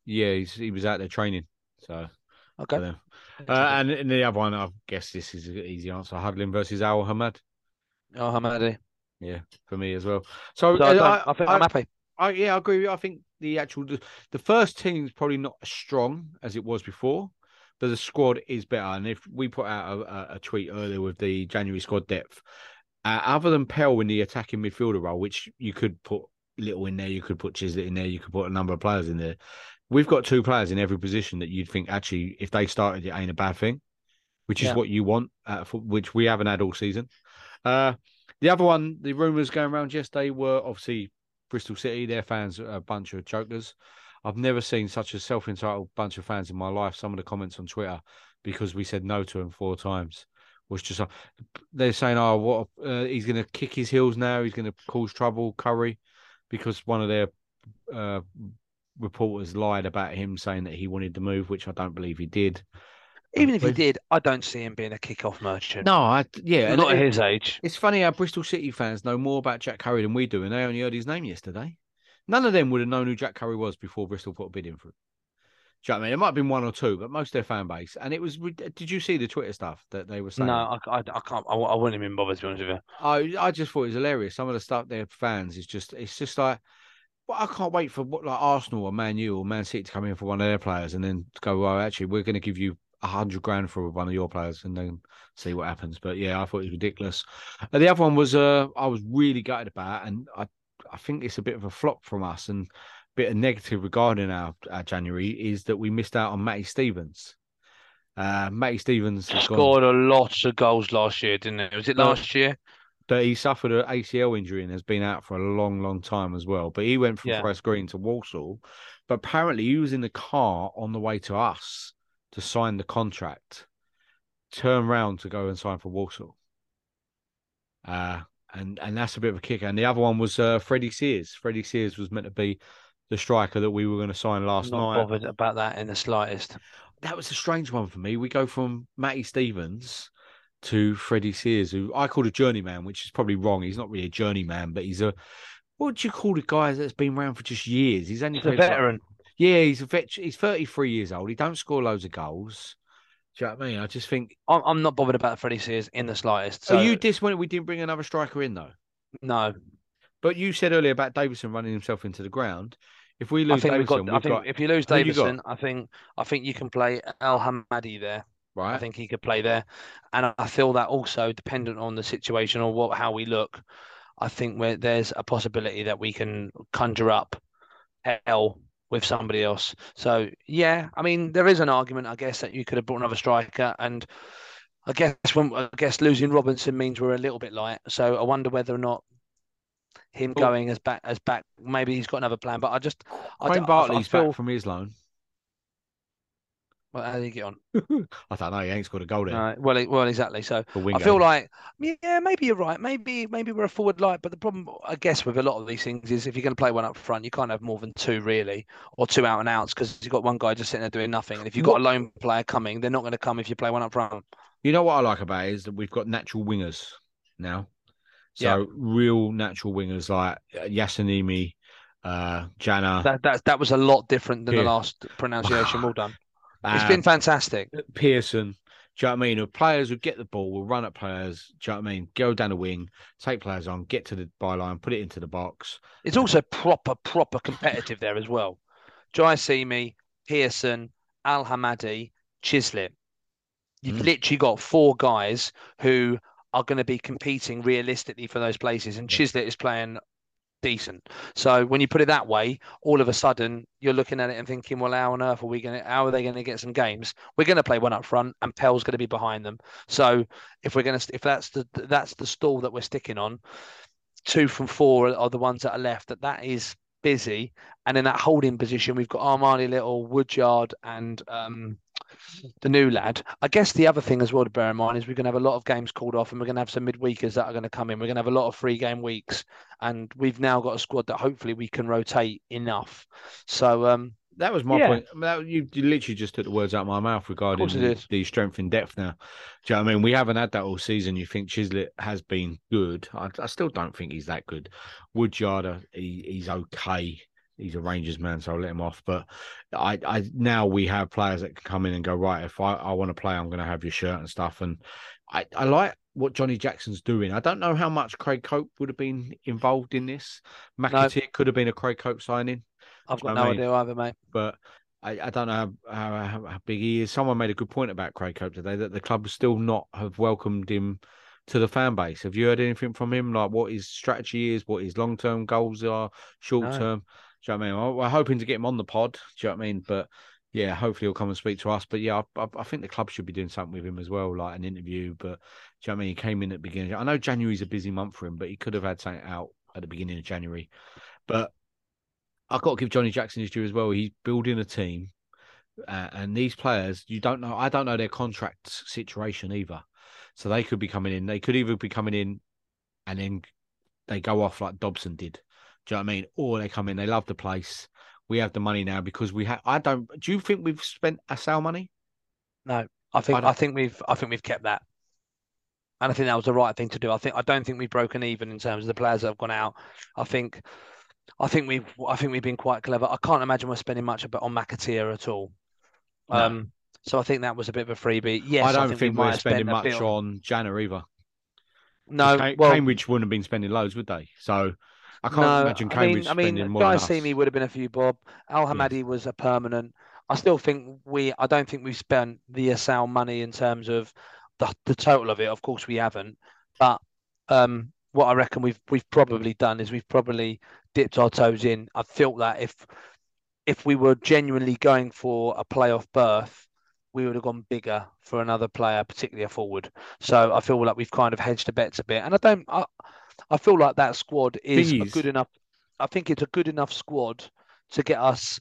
Yeah, he's, he was out there training. So, Okay. uh, and, and the other one, I guess this is an easy answer: Hudlin versus Al Hamad. Oh, Hamadi. Yeah, for me as well. So, So I, don't, I, I think I, I'm happy. I, yeah, I agree with you. I think the actual the, the first team's probably not as strong as it was before, but the squad is better. And if we put out a, a tweet earlier with the January squad depth, uh, other than Pell in the attacking midfielder role, which you could put Little in there, you could put Chislett in there, you could put a number of players in there. We've got two players in every position that you'd think actually, if they started, it ain't a bad thing, which is Yeah. what you want, uh, for, which we haven't had all season. Uh, the other one, the rumours going around yesterday were obviously Bristol City. Their fans are a bunch of jokers. I've never seen such a self-entitled bunch of fans in my life. Some of the comments on Twitter, because we said no to him four times, was just, uh, they're saying, oh, what uh, he's going to kick his heels now. He's going to cause trouble, Curry, because one of their uh, reporters lied about him saying that he wanted to move, which I don't believe he did. Even if he did, I don't see him being a kick-off merchant. No, I, yeah. Not and at it, his age. It's funny how Bristol City fans know more about Jack Curry than we do, and they only heard his name yesterday. None of them would have known who Jack Curry was before Bristol put a bid in for it. Do you know what I mean? It might have been one or two, but most of their fan base. And it was, did you see the Twitter stuff that they were saying? No, I, I, I can't. I, I wouldn't even bother, to be honest with you. I, I just thought it was hilarious. Some of the stuff their fans is just, it's just like, well, I can't wait for what, like Arsenal or Man U or Man City to come in for one of their players and then go, well, actually, we're going to give you a hundred grand for one of your players and then see what happens. But yeah, I thought it was ridiculous. And the other one was, uh, I was really gutted about, and I, I think it's a bit of a flop from us and a bit of negative regarding our, our January is that we missed out on Matty Stevens. Uh, Matty Stevens has Scored gone, a lot of goals last year, didn't it? Was it Uh, last year? but he suffered an A C L injury and has been out for a long, long time as well. But he went from Yeah. Forest Green to Walsall. But apparently he was in the car on the way to us to sign the contract, turn round to go and sign for Walsall. Uh, and, and that's a bit of a kicker. And the other one was uh, Freddie Sears. Freddie Sears was meant to be the striker that we were going to sign last Not night. bothered about that in the slightest. That was a strange one for me. We go from Matty Stevens to Freddie Sears, who I called a journeyman, which is probably wrong. He's not really a journeyman, but he's a, what do you call the guy that's been around for just years? He's only He's a played like- veteran. yeah, he's a vet. He's thirty-three years old. He don't score loads of goals. Do you know what I mean? I just think. I'm, I'm not bothered about Freddie Sears in the slightest. So, Are you disappointed we didn't bring another striker in though? no, But you said earlier about Davison running himself into the ground. If we I lose think we've Davison, got. we've I think got, if you lose who you got? Davison, I think I think you can play Al Hamadi there. right. I think he could play there, and I feel that also dependent on the situation or what how we look. I think where there's a possibility that we can conjure up L with somebody else. So yeah, I mean there is an argument, I guess, that you could have brought another striker, and I guess when I guess losing Robinson means we're a little bit light. So I wonder whether or not him Well- going as back as back, maybe he's got another plan. But I just I, Crane d- I- Bartley's I feel, back from his loan. well, how did he get on? I don't know. He ain't scored a goal there Uh, well, e- well, exactly. So for I Wingate. feel like, yeah, maybe you're right. Maybe, maybe we're a forward light. But the problem, I guess, with a lot of these things is if you're going to play one up front, you can't have more than two really, or two out and outs, because you've got one guy just sitting there doing nothing. And if you've got a lone player coming, they're not going to come if you play one up front. You know what I like about it is that we've got natural wingers now. So Yeah. real natural wingers like Yasinimi, uh, Jana, That that that was a lot different than Yeah. the last pronunciation. Well done. It's uh, been fantastic. Pearson. Do you know what I mean? Of players who get the ball, will run at players. Do you know what I mean? Go down the wing, take players on, get to the byline, put it into the box. It's also proper, proper competitive there as well. Jai Simi, Pearson, Al Hamadi, Chislett. You've Mm. literally got four guys who are going to be competing realistically for those places, and Chislett is playing decent. So when you put it that way, all of a sudden you're looking at it and thinking, well, how on earth are we going to? How are they going to get some games? We're going to play one up front, and Pell's going to be behind them. So if we're going to, if that's the that's the stall that we're sticking on, two from four are the ones that are left. That that is busy, and in that holding position, we've got Armani Little, Woodyard, and um, the new lad. I guess the other thing as well to bear in mind is we're going to have a lot of games called off, and we're going to have some midweekers that are going to come in. We're going to have a lot of free game weeks, and we've now got a squad that hopefully we can rotate enough. So um, That was my Yeah. point. I mean, that, you, you literally just took the words out of my mouth regarding course it the, is. the strength in depth now. Do you know what I mean? We haven't had that all season. You think Chislett has been good. I, I still don't think he's that good. Woodyard, uh, he, he's okay. he's a Rangers man, so I'll let him off. But I, I now we have players that can come in and go, right, if I, I want to play, I'm going to have your shirt and stuff. And I, I like what Johnny Jackson's doing. I don't know how much Craig Cope would have been involved in this. McAteer no. could have been a Craig Cope signing. I've got no I mean? idea either, mate. But I, I don't know how, how, how big he is. Someone made a good point about Craig Cope today, that the club still not have welcomed him to the fan base. Have you heard anything from him? Like what his strategy is, what his long-term goals are, short-term? No. Do you know what I mean? We're hoping to get him on the pod. Do you know what I mean? But yeah, hopefully he'll come and speak to us. But yeah, I, I think the club should be doing something with him as well, like an interview. But do you know what I mean? He came in at the beginning. I know January's a busy month for him, but he could have had something out at the beginning of January. But I've got to give Johnny Jackson his due as well. He's building a team. Uh, and these players, you don't know. I don't know their contract situation either. So they could be coming in. They could either be coming in and then they go off like Dobson did. Do you know what I mean? Or they come in, they love the place. We have the money now because we have. I don't. Do you think we've spent our sale money? No, I think I, I think we've. I think we've kept that, and I think that was the right thing to do. I think. I don't think we've broken even in terms of the players that have gone out. I think. I think we've. I think we've been quite clever. I can't imagine we're spending much on McAteer at all. No. Um. So I think that was a bit of a freebie. Yes, I don't I think, think we we're spending much on Janner either. No, Cam- well, Cambridge wouldn't have been spending loads, would they? So I can't no, imagine Cambridge I mean, spending I mean, more than us. Guy would have been a few bob. Al Hamadi yes. was a permanent. I still think we. I don't think we've spent the Asal money in terms of the the total of it. Of course, we haven't. But um, what I reckon we've we've probably done is we've probably dipped our toes in. I felt that if if we were genuinely going for a playoff berth, we would have gone bigger for another player, particularly a forward. So I feel like we've kind of hedged the bets a bit. And I don't, I, I feel like that squad is a good enough. I think it's a good enough squad to get us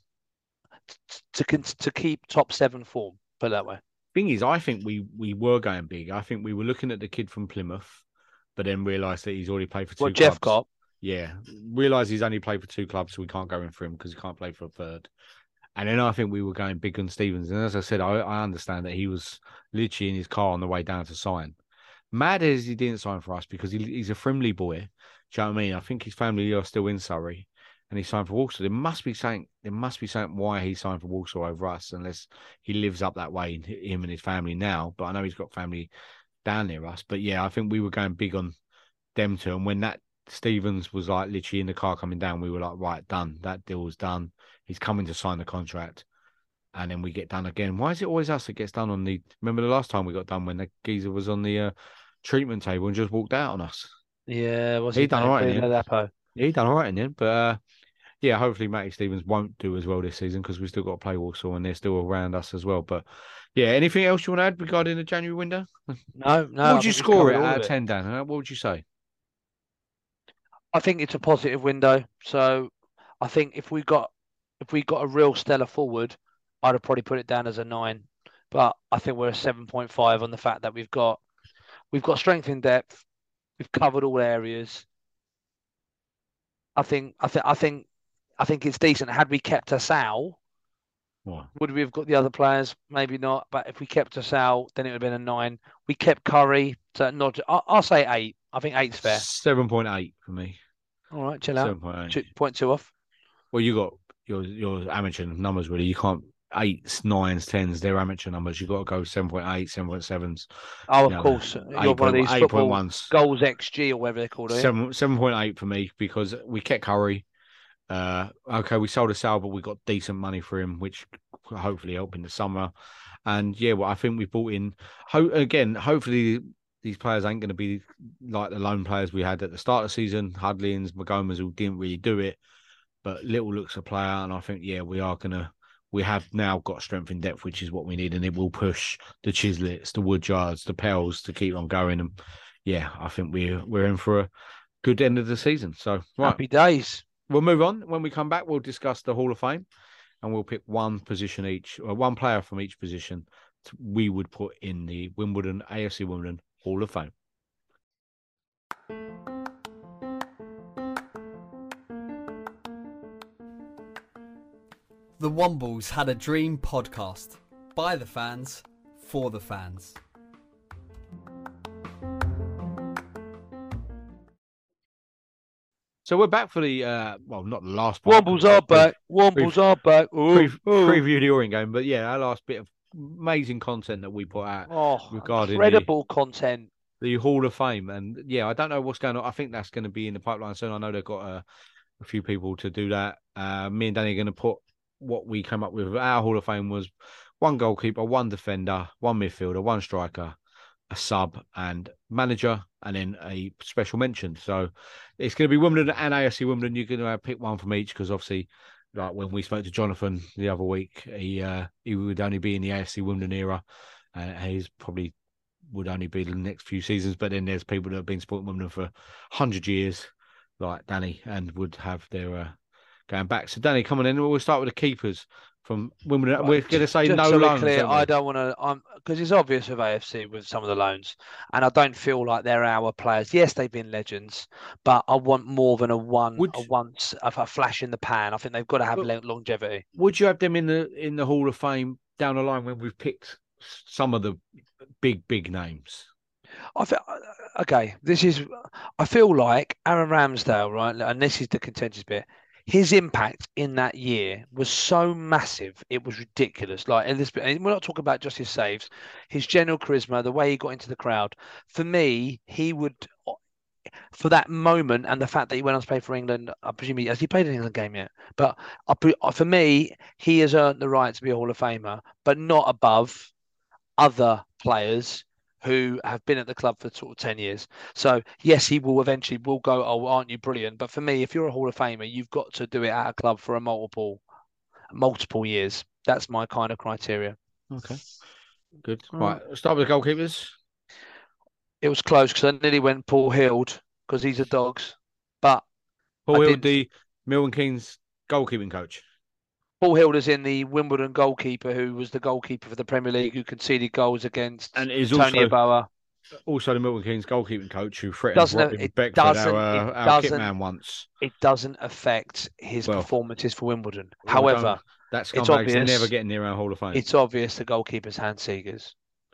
to to, to keep top seven form. Put it that way. Thing is, I think we we were going big. I think we were looking at the kid from Plymouth, but then realised that he's already played for two what, clubs. Jeff got? Yeah, realised he's only played for two clubs, so we can't go in for him because he can't play for a third. And then I think we were going big on Stevens. And as I said, I, I understand that he was literally in his car on the way down to sign. Mad as he didn't sign for us because he, he's a Frimley boy. Do you know what I mean? I think his family are still in Surrey and he signed for Walsall. There must be something, there must be something why he signed for Walsall over us, unless he lives up that way, him and his family now. But I know he's got family down near us. But yeah, I think we were going big on them two. And when that Stevens was like literally in the car coming down, we were like, right, done. That deal was done. He's coming to sign the contract, and then we get done again. Why is it always us that gets done on the? Remember the last time we got done when the geezer was on the uh, treatment table and just walked out on us? Yeah, was he, he done all right in the yeah, he done all right in the end, but uh, yeah, hopefully Matty Stevens won't do as well this season because we've still got to play Walsall and they're still around us as well. But yeah, anything else you want to add regarding the January window? No, no. What would you score it out of ten, Dan? What would you say? I think it's a positive window. So I think if we got if we got a real stellar forward, I'd have probably put it down as a nine. But I think we're a seven point five on the fact that we've got we've got strength in depth. We've covered all areas. I think I think I think I think it's decent. Had we kept Asal, what? Would we have got the other players? Maybe not. But if we kept Asal, then it would have been a nine. We kept Curry, so not. I'll, I'll say eight. I think eight's fair. Seven point eight for me. All right, chill out. Two, point two off. Well, you got your your amateur numbers really. You can't eights, nines, tens. They're amateur numbers. You got to go seven point eight, seven point sevens. Oh, of you know, course. You're one of these eight point ones. Goals X G or whatever they're called. Seven seven point eight for me because we kept Curry. Uh, okay, we sold Asal, but we got decent money for him, which hopefully helped in the summer. And yeah, well, I think we brought in. Ho- again, hopefully. These players ain't going to be like the lone players we had at the start of the season, Hudlins, Magomas, who didn't really do it. But Little looks a player, and I think, yeah, we are going to, we have now got strength in depth, which is what we need, and it will push the Chislets, the Woodyards, the Pels to keep on going. And yeah, I think we're, we're in for a good end of the season. So, right. Happy days. We'll move on. When we come back, we'll discuss the Hall of Fame, and we'll pick one position each, or one player from each position we would put in the Wimbledon, A F C Wimbledon Hall of Fame. The Wombles Had a Dream podcast. By the fans, for the fans. So we're back for the uh, well, not the last part. Wombles are back. Wombles are back. Ooh, Pre- ooh. preview the Orient game, but yeah, our last bit of amazing content that we put out Oh, regarding incredible content. the, the Hall of Fame, and yeah, I don't know what's going on. I think that's going to be in the pipeline soon. I know they've got a, a few people to do that. Uh, me and Danny are going to put what we came up with. Our Hall of Fame was one goalkeeper, one defender, one midfielder, one striker, a sub, and manager, and then a special mention. So it's going to be Wimbledon and A F C Wimbledon. You're going to pick one from each because obviously, like when we spoke to Jonathan the other week, he uh, he would only be in the A F C Wimbledon era, and he's probably would only be the next few seasons. But then there's people that have been supporting Wimbledon for one hundred years, like Danny, and would have their uh, going back. So Danny, come on in. We'll start with the keepers from Wimbledon. We're going to say Just no so we're loans. clear, aren't we? I don't want to. I'm because it's obvious with A F C with some of the loans, and I don't feel like they're our players. Yes, they've been legends, but I want more than a one, Would- a once, a, a flash in the pan. I think they've got to have But- le- longevity. Would you have them in the in the Hall of Fame down the line when we've picked some of the big big names? I feel okay. This is. I feel like Aaron Ramsdale, right? And this is the contentious bit. His impact in that year was so massive, it was ridiculous. Like, and this, and we're not talking about just his saves, his general charisma, the way he got into the crowd. For me, he would, for that moment, and the fact that he went on to play for England. I presume he has he played an England game yet? But I, pre- for me, he has earned the right to be a Hall of Famer, but not above other players who have been at the club for sort of ten years. So yes, he will eventually will go, oh, aren't you brilliant? But for me, if you're a Hall of Famer, you've got to do it at a club for a multiple multiple years. That's my kind of criteria. Okay, good. All Right, start with the goalkeepers. It was close because I nearly went Paul Hild because he's a dogs. But Paul I Hill, didn't- the Milton Keynes goalkeeping coach. Paul Hild is in the Wimbledon goalkeeper who was the goalkeeper for the Premier League who conceded goals against And is Tony also Yeboah. also the Milton Keynes goalkeeping coach who threatened Doesn't Robin it Beckford, doesn't- our, it our kit doesn't- man once. It doesn't affect his Well, performances for Wimbledon. Well, However, don't- that it's scumbag's obvious- never getting near our Hall of Fame. it's obvious the goalkeeper's Hans Seegers.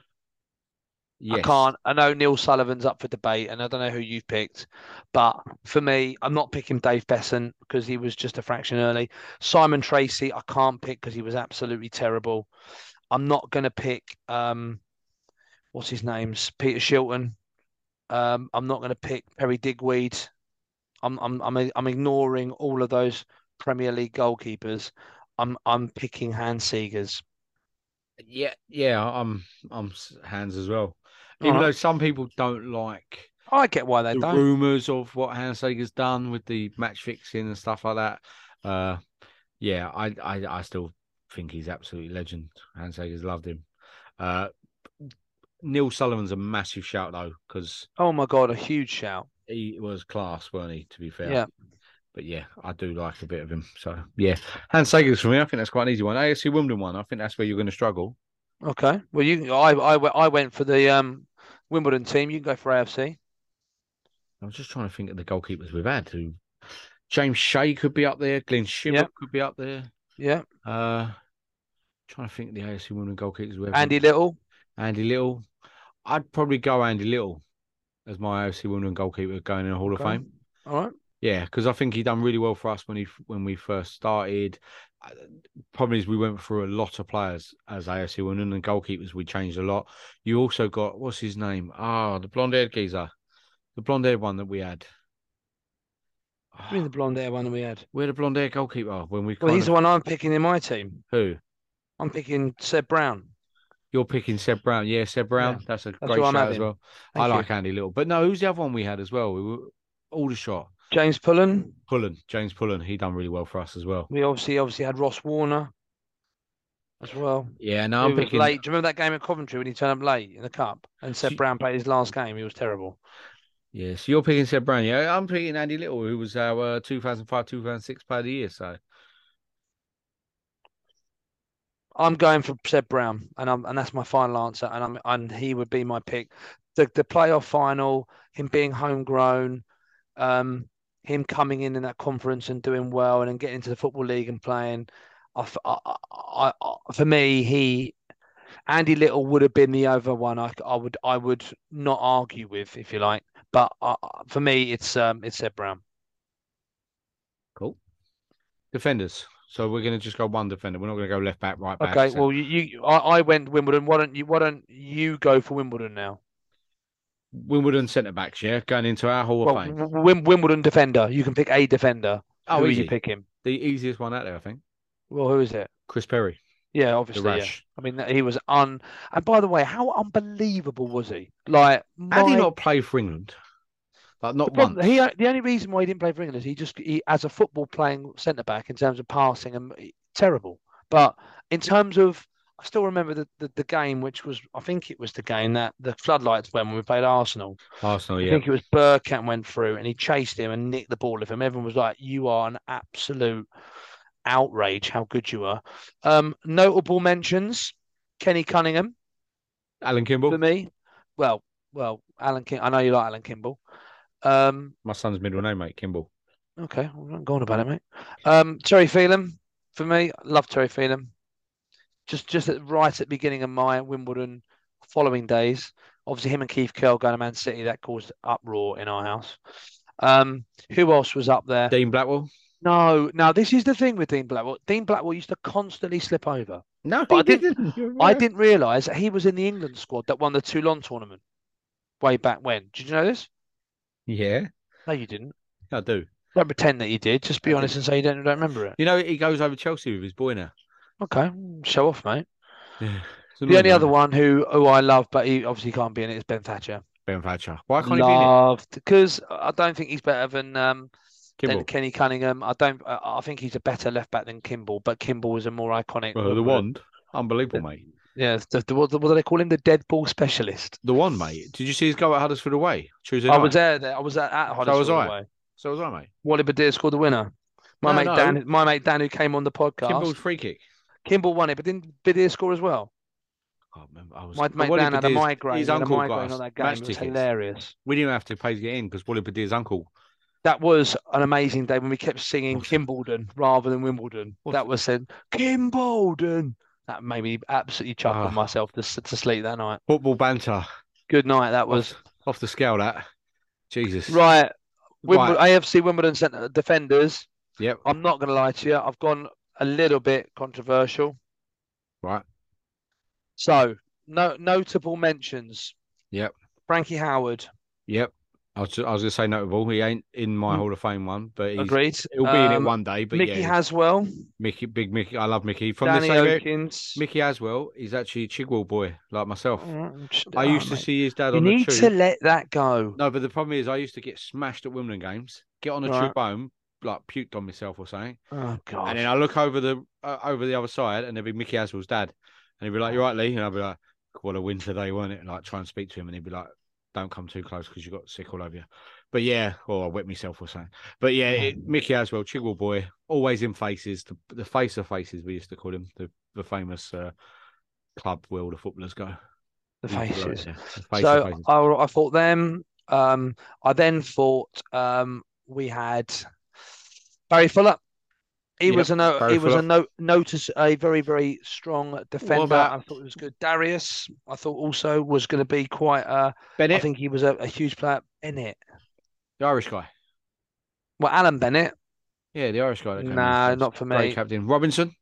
Yes. I can't. I know Neil Sullivan's up for debate, and I don't know who you've picked, but for me, I'm not picking Dave Besson because he was just a fraction early. Simon Tracy, I can't pick because he was absolutely terrible. I'm not going to pick um, what's his name's Peter Shilton. Um, I'm not going to pick Perry Digweed. I'm I'm I'm I'm ignoring all of those Premier League goalkeepers. I'm I'm picking Hans Seegers. Yeah, yeah, I'm I'm s- Hans as well. All Even right. though some people don't like I get why they the don't. rumours of what Hans Sager's done with the match fixing and stuff like that. Uh, yeah, I, I I still think he's absolutely legend. Hans Sager's loved him. Uh, Neil Sullivan's a massive shout though because Oh my God, a huge shout. he was class, weren't he? To be fair, Yeah. But yeah, I do like a bit of him. So yeah, Hans Sager's for me. I think that's quite an easy one. A F C Wimbledon one. I think that's where you're going to struggle. Okay. Well, you, I, I, I went for the um, Wimbledon team. You can go for A F C. I was just trying to think of the goalkeepers we've had. Who James Shea could be up there. Glenn Shimmer Yep. could be up there. Yeah. Uh, trying to think of the A F C Women goalkeepers. we have. Andy Little. Andy Little. I'd probably go Andy Little as my A F C Women goalkeeper going in the Hall of Okay. Fame. All right. Yeah, because I think he done really well for us when he when we first started. Uh, Problem is we went through a lot of players as A F C Women and goalkeepers. We changed a lot. You also got what's his name? Ah, the blonde-haired geezer, the blonde-haired one that we had. What do you mean the blonde hair one that we had? We're the blonde-haired goalkeeper when we. Well, kind he's of- the one I'm picking in my team. Who? I'm picking Seb Brown. You're picking Seb Brown. Yeah, Seb Brown. Yeah, that's a that's great who I'm shout as having. well. Thank I you. like Andy Little. But no, who's the other one we had as well? We were Aldershot. James Pullen. Pullen. James Pullen. He done really well for us as well. We obviously obviously had Ross Warner as well. Yeah, no, Who I'm was picking. late. Do you remember that game at Coventry when he turned up late in the cup and Seb She- Brown played his last game? He was terrible. Yeah, so you're picking Seb Brown. Yeah, I'm picking Andy Little, who was our uh, two thousand five, two thousand six player of the year. So I'm going for Seb Brown, and I'm and that's my final answer. And I'm and he would be my pick. The the playoff final, him being homegrown, um, him coming in in that conference and doing well, and then getting into the football league and playing. I, f- I- I- I- for me, he Andy Little would have been the other one. I, I would I would not argue with, if you like. But uh, for me, it's um it's Seb Brown. Defenders. So we're going to just go one defender. We're not going to go left back, right back. Okay, centre. well, you, you I, I went Wimbledon. Why don't you? Why don't you go for Wimbledon now? Wimbledon centre backs, yeah, going into our Hall Well, of Fame. W- Wim, Wimbledon defender. You can pick a defender. Oh, who are easy. you picking? The easiest one out there, I think. Well, who is it? Chris Perry. Yeah, The obviously. Yeah. rash. I mean, he was un. And by the way, how unbelievable was he? Like, How did he my- not play for England? Like, the not problem- once. he the only reason why he didn't play for England is he just he, as a football playing centre back in terms of passing and terrible. But in terms of, I still remember the, the, the game, which was I think it was the game that the floodlights went when we played Arsenal. Arsenal, I yeah. think it was Burkamp went through and he chased him and nicked the ball of him. Everyone was like, "You are an absolute outrage! How good you are!" Um, notable mentions: Kenny Cunningham Alan for Kimball. me. Well, well, Alan King. I know you like Alan Kimball. Um, My son's middle name, mate, Kimball. okay, I'm not going about it, mate. Um, Terry Phelan for me. I love Terry Phelan. Just, just at, right at the beginning of my Wimbledon following days. Obviously, him and Keith Curl going to Man City, that caused uproar in our house. Um, who else was up there? Dean Blackwell. No, now this is the thing with Dean Blackwell. Dean Blackwell used to constantly slip over. No, But he I didn't- didn't. You're I right. didn't realise that he was in the England squad that won the Toulon tournament way back when. Did you know this? Yeah, No, you didn't. I do. Don't pretend that you did. Just be I honest did. and say you don't, don't remember it. You know, he goes over Chelsea with his boy now. Okay, show off, mate. Yeah. The only other one who who I love, but he obviously can't be in it, is Ben Thatcher. Ben Thatcher. Why can't he be in it? Loved because I don't think he's better than um than Kimball. Kenny Cunningham. I don't. I I think he's a better left back than Kimball, but Kimball is a more iconic. Well, the wand. Unbelievable, mate. Yeah, the, the, what, what do they call him? The dead ball specialist. The one, mate. Did you see his goal at Huddersfield away Tuesday I night? was there. there I was at, at So Huddersfield was I. away. So was I, mate. Wally Badir scored the winner. My No, mate no. Dan, my mate Dan, who came on the podcast, Kimball's free kick. Kimball won it, but didn't Badir score as well? I can't remember. I was. My but mate Wally Dan had a Badir's- migraine. His he had a uncle migraine got on us that game. match It was tickets. hilarious. We didn't have to pay to get in because Wally Badir's uncle. That was an amazing day when we kept singing What's- Kimbledon rather than Wimbledon. What's- That was said Kimbledon. That made me absolutely chuckle Ah. myself to, s- to sleep that night. Football banter. Good night. That was Off, off the scale, that. Jesus. right. Wimbledon, Right. A F C Wimbledon centre defenders. Yep. I'm not going to lie to you. I've gone a little bit controversial. Right. So, no notable mentions. Yep. Frankie Howard. Yep. I was, I was going to say notable. He ain't in my Mm. Hall of Fame one, but he's, Agreed. he'll be in it Um, one day. But Mickey yeah, Haswell. Mickey, big Mickey. I love Mickey. From Danny the same area, Okins. Mickey Aswell is actually a Chigwell boy, like myself. Mm, just- I oh, used to mate. see his dad You on the need tube. to let that go. No, but the problem is, I used to get smashed at Wimbledon games, get on a Right. tube home, like puked on myself or something, Oh God. and then I look over the uh, over the other side, and there'd be Mickey Aswell's dad, and he'd be like, "You're right, Lee," and I'd be like, "What a win today, wasn't it?" And like try and speak to him, and he'd be like, "Don't come too close because you got sick all over you." But yeah, or I wet myself or something. But yeah, it, Mickey Aswell, Chigwell boy, always in faces, the, the face of faces we used to call him, the the famous uh, club where all the footballers go. the He used to love it, faces. yeah, the face of So faces. I, I thought them. Um, I then thought um, we had Barry Fuller. He Yep, was a no, Barry he was a Fuller. no, notice a very very strong defender. about- I thought it was good. Darius, I thought also was going to be quite. Uh, I Bennett, think he was a, a huge player. Bennett, the Irish guy. well, Alan Bennett. Yeah, the Irish guy. That came in Nah, first. not for Great me. captain. Robinson.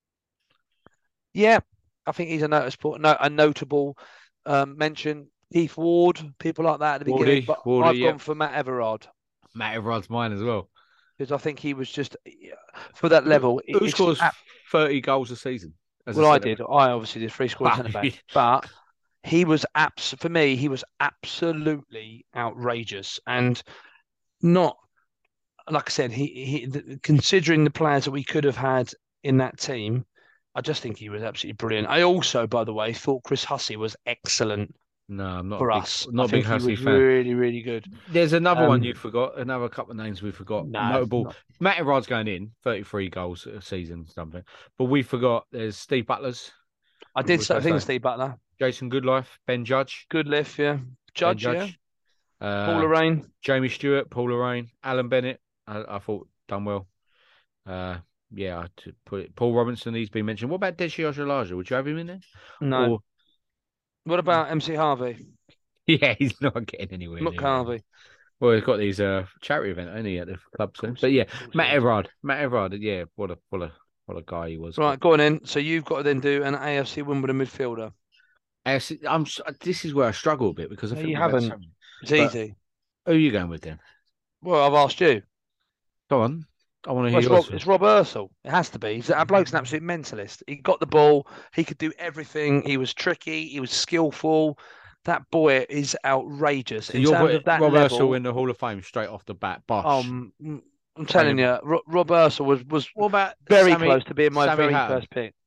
Yeah, I think he's a noticeable, no, a notable um, mention. Keith Ward, people like that at the beginning. Wardy, But Wardy, I've yep. gone for Matt Everard Matt Everard's mine as well. because I think he was just for that level. it- Who it's scores ab- thirty goals a season? as a Well, I centre did. I obviously did three scores Wow. centre back, but he was abs for me. He was absolutely outrageous and not like I said. He, he th- considering the players that we could have had in that team, I just think he was absolutely brilliant. I also, by the way, thought Chris Hussey was excellent No, I'm not for a big, us. not I a big think he Hussey was fan. really, really good. There's another one Um, you forgot. Another couple of names we forgot. No, Notable. not- Matt Everard's going in, thirty-three goals a season, something. But we forgot. There's Steve Butlers, I What did was say I things, saying? Steve Butler, Jason Goodlife, Ben Judge, good lift, yeah. Ben Judge, yeah. Judge, uh, Paul Lorraine. Jamie Stewart, Paul Lorraine, Alan Bennett. I, I thought done well. Uh, yeah, I to put it. Paul Robinson. He's been mentioned. What about Deshi Oshalaja? Would you have him in there? No. Or- What about M C Harvey? yeah, he's not getting anywhere. Look, near it. Harvey. Well, he's got these uh charity event only at the club soon. But yeah, Matt Everard, Matt Everard, yeah, what a what a what a guy he was. Right, go on then. So you've got to then do an A F C Wimbledon midfielder. But I'm. This is where I struggle a bit because I No, think you we've had haven't. so many. It's But easy. who are you going with then? Well, I've asked you. Go on. I want to Well, hear it's, yours. Rob, it's Rob Ursel. It has to be. He's, that bloke's an absolute mentalist. He got the ball. He could do everything. He was tricky. He was skillful. That boy is outrageous. So in you're terms putting of that Rob level, Ursel in the Hall of Fame straight off the bat. Bosh. um, mm, I'm telling him you, Ro- Rob Ursel was, was what about very Sammy, close to being my Sammy very Hatton? first pick.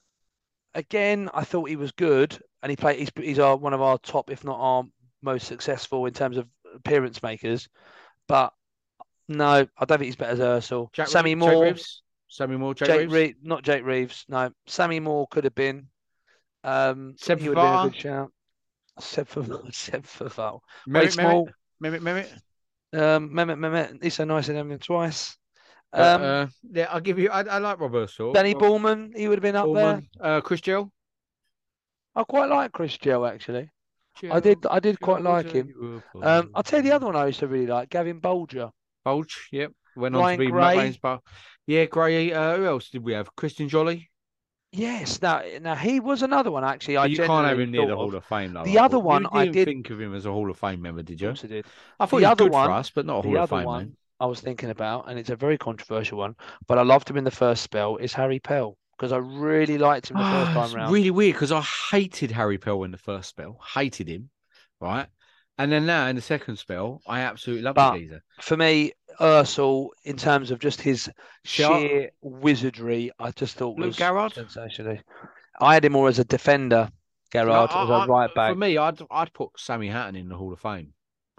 Again, I thought he was good, and he played. He's, he's our, one of our top, if not our most successful in terms of appearance makers. But no, I don't think he's better as Ursel. Jack Sammy Reeves, Jake Moore, Reeves? Sammy Moore, Jake, Jake Reeves? Reeves, not Jake Reeves. No, Sammy Moore could have been. Um, Seb he would have been a Fafita? good shout. Seb Fafita. Seb Fafita. Mehmet, Wait, small. Mehmet, Mehmet, Mehmet. Um, Mehmet, Mehmet. He's so nice in him twice. But, Um, uh, yeah, I'll give you. I, I like Rob Ursel. Danny Rob Ballman. He would have been up there. Ballman. Uh, Chris Gell. I quite like Chris Gell actually. I Gell, did. I did quite Gell was like a him. Liverpool. Um, I'll tell you the other one I used to really like, Gavin Bolger. Bulge, yep. Went on Ryan to be Gray. Matt Rainsbow. Yeah, Gray. Uh, who else did we have? Christian Jolly. Yes, now now he was another one actually. I But you can't have genuinely him near the thought Hall of. of Fame, though. The I other thought. one you I didn't did- think of him as a Hall of Fame member, did Of you? course I did. I thought The he was other good one- for us, but not a Hall The of other Fame, one man. I was thinking about, and it's a very controversial one, but I loved him in the first spell, is Harry Pell because I really liked him the first Ah, time it's round. really weird because I hated Harry Pell in the first spell, hated him, right? And then now in the second spell, I absolutely love But- the geezer. For me, Ursel, in terms of just his See, I- sheer wizardry, I just thought Luke was Garrard? sensationally. I had him more as a defender, Gerard, I- as I- a right back. For me, I'd I'd put Sammy Hatton in the Hall of Fame.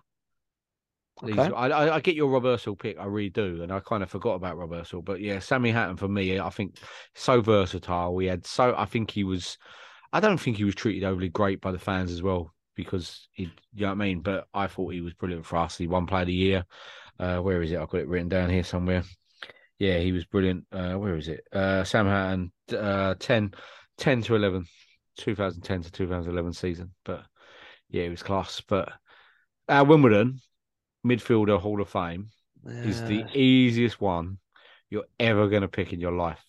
These- Okay. I, I I get your Rob Ursel pick, I really do, and I kind of forgot about Rob Ursel, but yeah, Sammy Hatton for me, I think so versatile. We had so I think he was, I don't think he was treated overly great by the fans as well because he, you know what I mean. But I thought he was brilliant for us. He won Player of the Year. Uh, where is it? I've got it written down here somewhere. Yeah, he was brilliant. Uh, where is it? Uh, Sam Hatton, uh, ten, ten to eleven, two thousand ten to two thousand eleven season. But yeah, it was class. But uh, Wimbledon midfielder Hall of Fame is the Yeah. easiest one you're ever going to pick in your life.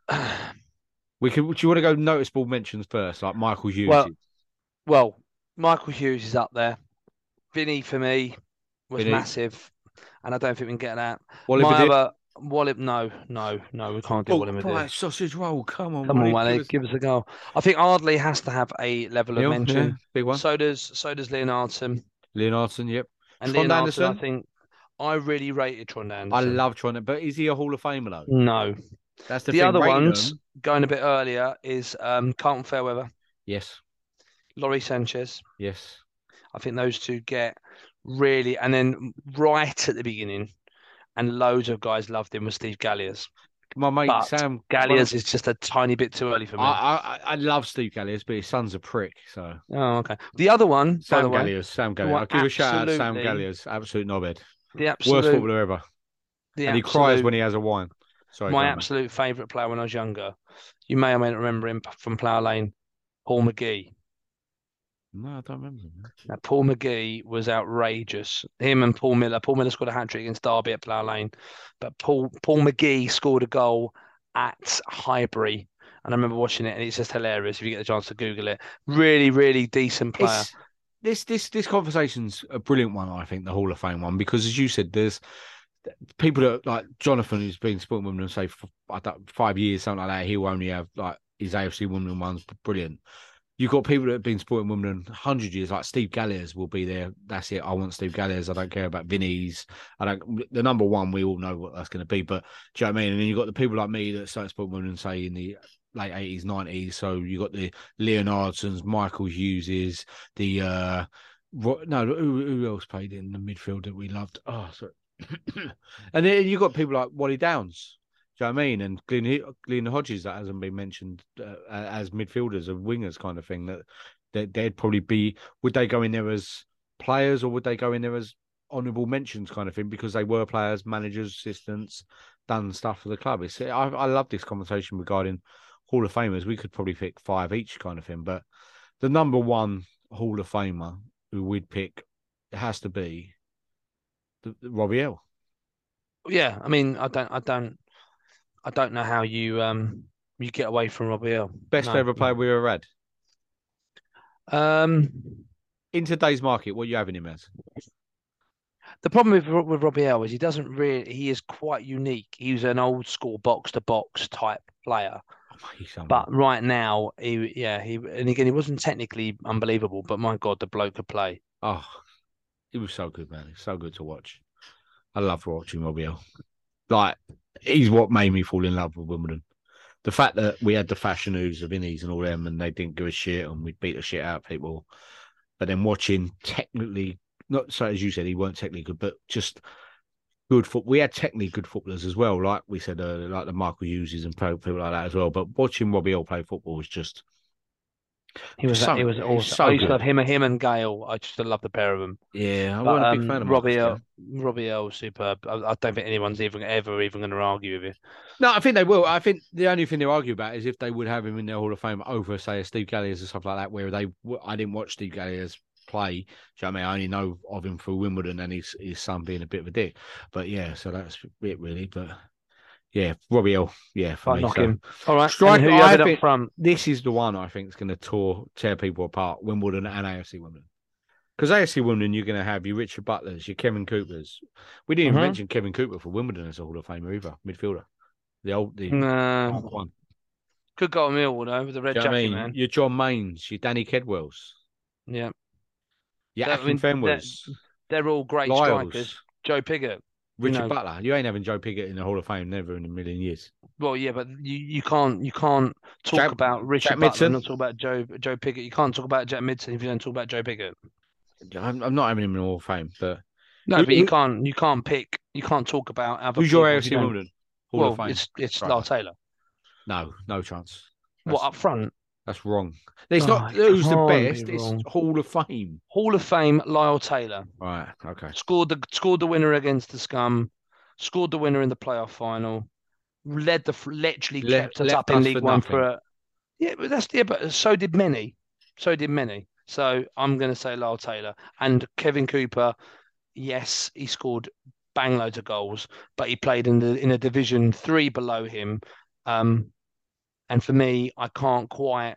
We could. Do you want to go noticeable mentions first, like Michael Hughes? Well, Well, Michael Hughes is up there. Vinny for me was Vinny. massive, and I don't think we can get that. Wally My Badib? other Wally, no, no, no, we can't do Oh, Wally Badib. right, sausage roll. Come on, Come on, Wally, Wally, give us- give us a go. I think Ardley has to have a level of Neil, mention. yeah, big one. So does so does Leonardson. Leonardson, yep. And Trond Leonardson, Anderson? I think I really rated Trond I Anderson. love trying to, but is he a Hall of Famer though? No, That's the, the thing. other rating ones them- going a bit earlier is um, Carlton Fairweather, Yes, Laurie Sanchez. yes. I think those two get really, and then right at the beginning, and loads of guys loved him was Steve Galliers. My mate But Sam Galliers is just a tiny bit too early for me. I, I I love Steve Galliers, but his son's a prick. So Oh, okay. The other one, by Sam the way, Galliers, Sam Galliers. one I'll give a shout out to Sam absolutely- Galliers, absolute knobhead, the worst absolute, footballer ever, the and he absolute, cries when he has a wine. Sorry, my go on, mate. absolute favourite player when I was younger. You may or may not remember him from Plough Lane, Paul McGee. No, I don't remember. Man. Now, Paul McGee was outrageous. Him and Paul Miller. Paul Miller scored a hat trick against Derby at Plough Lane, but Paul Paul McGee scored a goal at Highbury, and I remember watching it, and it's just hilarious. If you get the chance to Google it, really, really decent player. It's, this this this conversation's a brilliant one, I think, the Hall of Fame one, because as you said, there's people that like Jonathan, who's been sporting women, say for I don't, five years, something like that. He will only have like his A F C women ones, brilliant. You've got people that have been sporting women a hundred years, like Steve Galliers will be there. That's it. I want Steve Galliers. I don't care about Vinny's. I don't. The number one, we all know what that's going to be. But do you know what I mean? And then you've got the people like me that started sporting women, say in the late eighties, nineties. So you got the Leonardsons, Michael Hugheses, the uh, Ro- no, who, who else played in the midfield that we loved? Oh, sorry. And then you got people like Wally Downs. Do you know what I mean? And Glenn, Glenn Hodges, that hasn't been mentioned uh, as midfielders or wingers, kind of thing. That, that they'd probably be. Would they go in there as players, or would they go in there as honourable mentions, kind of thing, because they were players, managers, assistants, done stuff for the club? It's, I, I love this conversation regarding Hall of Famers. We could probably pick five each, kind of thing. But the number one Hall of Famer who we'd pick, it has to be the, the Robbie Earle. Yeah, I mean, I don't, I don't, I don't know how you um you get away from Robbie Earle. Best No. ever player we ever had. Um, In today's market, what are you having him as? the problem with with Robbie Earle is he doesn't really. He is quite unique. He's an old school box to box type player. Oh, he's unreal. But right now, he yeah he and again he wasn't technically unbelievable, but my God, the bloke could play. Oh, he was so good, man. He's so good to watch. I love watching Robbie Earle. Like, he's what made me fall in love with Wimbledon. The fact that we had the fashion news of Innies and all them, and they didn't give a shit, and we beat the shit out of people. But then watching technically, not so as you said, he weren't technically good, but just good foot. We had technically good footballers as well, like we said earlier, like the Michael Hugheses and people like that as well. But watching Robbie Earle play football was just. He was So- he was he's awesome. so I used good. to love him, him and Gale. I just love the pair of them. Yeah, I But, wasn't a big um, fan of Robbie Michael Earle, Robbie Earle, was superb. I, I don't think anyone's even ever even going to argue with you. No, I think they will. I think the only thing they'll argue about is if they would have him in their Hall of Fame over, say, a Steve Galliers and stuff like that, where they, I didn't watch Steve Galliers play. Do you know what I mean? I only know of him through Wimbledon and his, his son being a bit of a dick. But yeah, so that's it really. But yeah, Robbie Earle, yeah, for Can't me. knock So him. All right, Strike- and who you I having up think- front? this is the one I think is going to tour, tear people apart, Wimbledon and A F C Wimbledon. Because A F C Wimbledon, you're going to have your Richard Butlers, your Kevin Coopers. We didn't even Mhm. mention Kevin Cooper for Wimbledon as a Hall of Famer either, midfielder. The old, the Nah, old one. could go on Millwall though with the red Do you know what I jacket, mean? man. Your John Maines, your Danny Kedwells, Yeah, your That- I Akin mean, Fenwers, they're all great Lyles, strikers. Joe Pigott. Richard know- Butler. You ain't having Joe Pigott in the Hall of Fame, never in a million years. Well, yeah, but you, you can't you can't talk Jack- about Richard Jack Butler Midson? and not talk about Joe Joe Pigott. You can't talk about Jack Midson if you don't talk about Joe Pigott. I'm, I'm not having him in the Hall of Fame, but No, Who- but you who- can't you can't pick you can't talk about other who's your people A if F C you don't- Wimbledon Hall Well, of Fame? it's it's striker? Lyle Taylor. No, no chance. What That's, up front? that's wrong. It's Oh, not it who's the can't be best. It's wrong. Hall of Fame. Hall of Fame, Lyle Taylor Right. Okay. scored the scored the winner against the Scum, scored the winner in the playoff final, led the literally Le- kept us left up in us League for One nothing. for a yeah, but that's yeah, but so did many, so did many. So I'm going to say Lyle Taylor and Kevin Cooper. Yes, he scored bang loads of goals, but he played in the in a Division Three below him. Um, and for me, I can't quite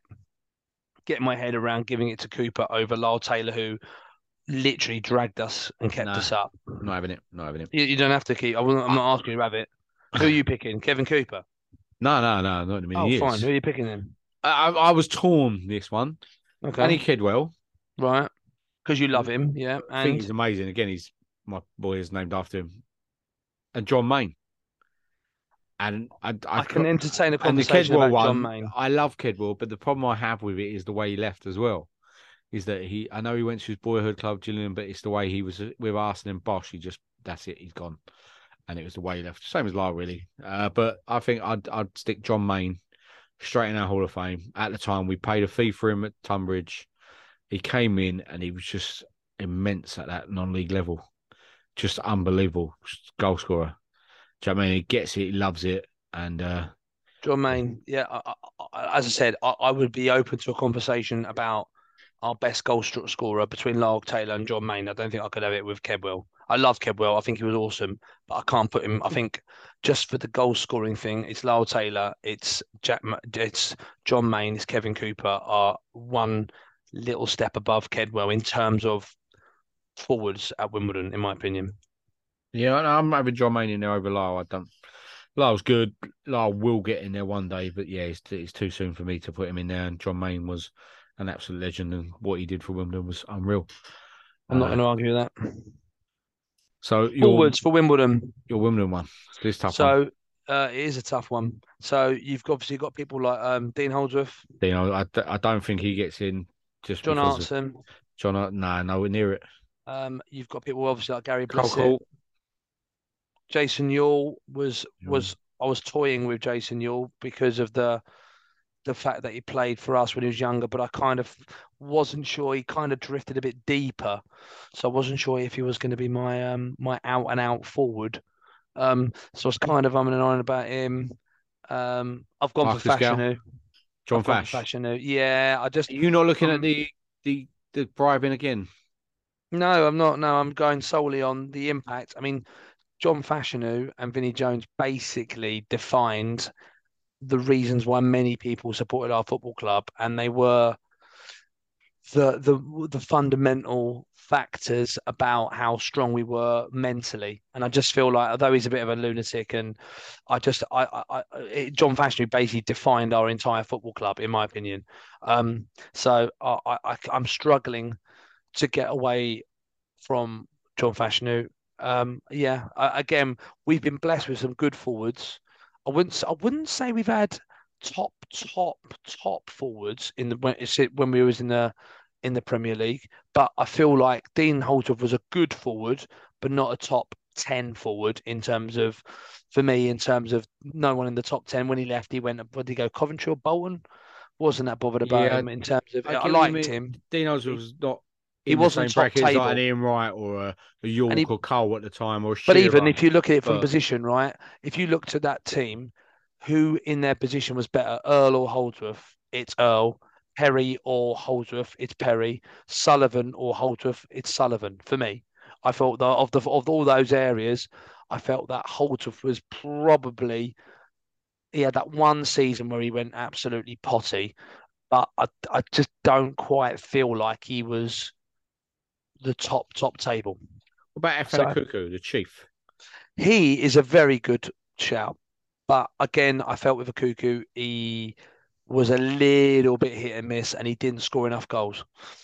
get my head around giving it to Cooper over Lyle Taylor, who literally dragged us and kept No. us up. Not having it. Not having it. You, you don't have to keep. I wasn't, I'm not asking you to have it. Who are you picking? Kevin Cooper. No, no, no, not in a million Oh, years. fine. Who are you picking then? I, I I was torn this one. Okay, Danny Kidwell. right. Because you love him, yeah. I think And he's amazing. Again, he's my boy is named after him. And John Main. And I, I, I can entertain a and the conversation Kedwell about one, John Main. I love Kedwell, but the problem I have with it is the way he left as well. Is that he? I know he went to his boyhood club, Gillingham, but it's the way he was with Arsenal and Bosch. He just that's it. He's gone, and it was the way he left. Same as Lyle, really. Uh, but I think I'd I'd stick John Main straight in our Hall of Fame. At the time, we paid a fee for him at Tunbridge. He came in and he was just immense at that non-league level, just unbelievable goal scorer. Do you know what I mean? He gets it, he loves it, and uh, John Main, yeah. I, I, as I said, I, I would be open to a conversation about our best goal st- scorer between Lyle Taylor and John Main. I don't think I could have it with Kedwell. I love Kedwell. I think he was awesome, but I can't put him. I think just for the goal scoring thing, it's Lyle Taylor, it's Jack, it's John Main, it's Kevin Cooper are one little step above Kedwell in terms of forwards at Wimbledon, in my opinion. yeah, I'm having John Main in there over Lyle. I don't. Lyle's good. Lyle will get in there one day, but yeah, it's, it's too soon for me to put him in there. And John Main was an absolute legend, and what he did for Wimbledon was unreal. I'm not Uh, going to argue with that. So your Forwards for Wimbledon. your Wimbledon one, this tough one. So uh, it is a tough one. So you've obviously got people like um, Dean Holdsworth, You know, I, I don't think he gets in just John because of Artson. John. Ar- Nah, nowhere near it. Um, you've got people obviously like Gary Cole Blissett, Cole. Jason Yule was Yule. was I was toying with Jason Yule because of the the fact that he played for us when he was younger, but I kind of wasn't sure. He kind of drifted a bit deeper, so I wasn't sure if he was going to be my um my out and out forward. Um, so I was kind of umming and ahhing about him. Um, I've gone Marcus for Gal. Fashanu. John I've gone Fash. for Fashanu. Yeah, I just You're not looking Um, at the the the bribing again. No, I'm not. No, I'm going solely on the impact. I mean, John Fashanu and Vinnie Jones basically defined the reasons why many people supported our football club, and they were the the the fundamental factors about how strong we were mentally. And I just feel like, although he's a bit of a lunatic, and I just I, I, I it, John Fashanu basically defined our entire football club, in my opinion. Um, so I, I I'm struggling to get away from John Fashanu. Um, yeah, I, again, we've been blessed with some good forwards. I wouldn't I wouldn't say we've had top top top forwards in the when, when we was in the in the Premier League, but I feel like Dean Holdsworth was a good forward, but not a top ten forward in terms of, for me, in terms of no one in the top ten. When he left, he went, where did he go, Coventry or Bolton? Wasn't that bothered about Yeah, him in terms of, I I get what you liked mean. him. Dino's He, was not he in the wasn't same top bracket as like an table. Ian Wright or a, a And he York or Cole at the time or a But even Shearer. if you look at it from But position, right? If you looked at that team, who in their position was better, Earl or Holdsworth? It's Earl. Perry or Holdsworth? It's Perry. Sullivan or Holdsworth? It's Sullivan. For me, I felt that of the of all those areas, I felt that Holdsworth was probably, he had that one season where he went absolutely potty, but I I just don't quite feel like he was the top top table. what about Efan So Cuckoo, the chief? he is a very good shout. But again, I felt with a Cuckoo, he was a little bit hit and miss, and he didn't score enough goals,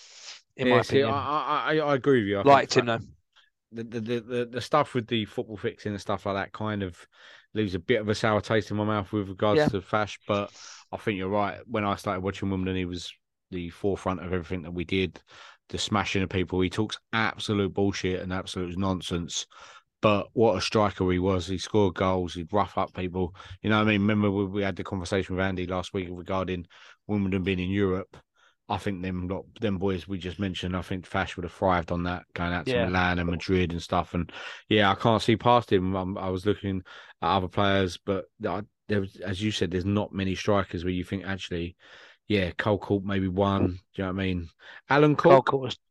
in my Yeah, see, I opinion. I, I, I agree with you. I think Liked him fa- though. the, the, the, the the stuff with the football fixing and stuff like that kind of leaves a bit of a sour taste in my mouth with regards Yeah, to Fash. But I think you're right. When I started watching Wimbledon, he was the forefront of everything that we did, the smashing of people. He talks absolute bullshit and absolute nonsense. But what a striker he was. He scored goals. He'd rough up people. You know what I mean? Remember we, we had the conversation with Andy last week regarding Wimbledon being in Europe. I think them lot, them boys we just mentioned, I think Fash would have thrived on that, going out to yeah. Milan and Madrid and stuff. And yeah, I can't see past him. I'm, I was looking at other players, but I, there was, as you said, there's not many strikers where you think actually, yeah, Cole Court maybe one. Do you know what I mean? Alan Cole Cork. was.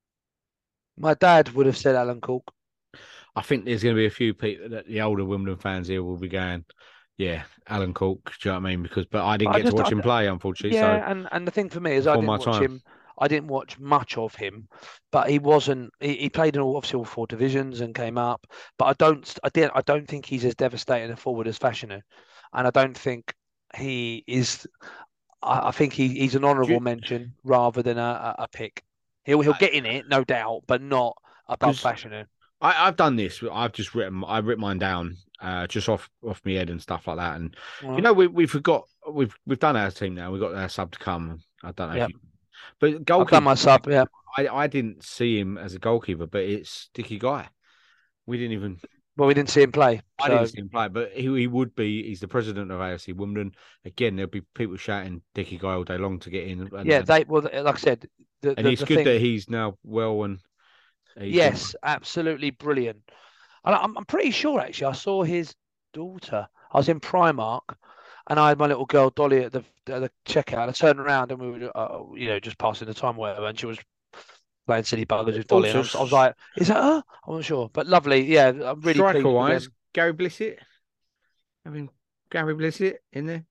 My dad would have said Alan Cork. I think there's going to be a few people that the older Wimbledon fans here will be going, yeah, Alan Cork. Do you know what I mean? Because, but I didn't I get to just, watch I, him play, unfortunately. So yeah, and and the thing for me is I before my didn't watch time. him. I didn't watch much of him, but he wasn't. He, he played in all, obviously all four divisions and came up. But I don't. I didn't. I don't think he's as devastating a forward as Fashanu, and I don't think he is. I, I think he, he's an Do honourable you, mention rather than a, a, a pick. He'll he'll get in it, no doubt, but not above because Fashanu. I, I've done this. I've just written. I written mine down, uh, just off off my head and stuff like that. And you Right. know, we we forgot we've we've done our team now. We've got our sub to come. I don't know Yeah, if you, but I've done goalkeeper. my sub. Yeah, I I didn't see him as a goalkeeper, but it's Dicky Guy. We didn't even. well, we didn't see him play, I so didn't see him play, but he he would be. He's the president of A F C Wimbledon. Again, there'll be people shouting Dicky Guy all day long to get in. And, yeah, and, they well, like I said, the and the, it's the good thing. that he's now well and he's been. Yes, absolutely brilliant. And I'm I'm pretty sure actually I saw his daughter. I was in Primark, and I had my little girl Dolly at the at the checkout. And I turned around and we were, uh, you know, just passing the time, or whatever, and she was playing silly buggers with Dolly, and I Also, was, I was like, "Is that her?" I wasn't sure, but lovely. Yeah, I'm really striker pleased with wise, him. Gary Blissett. I mean, Gary Blissett in there.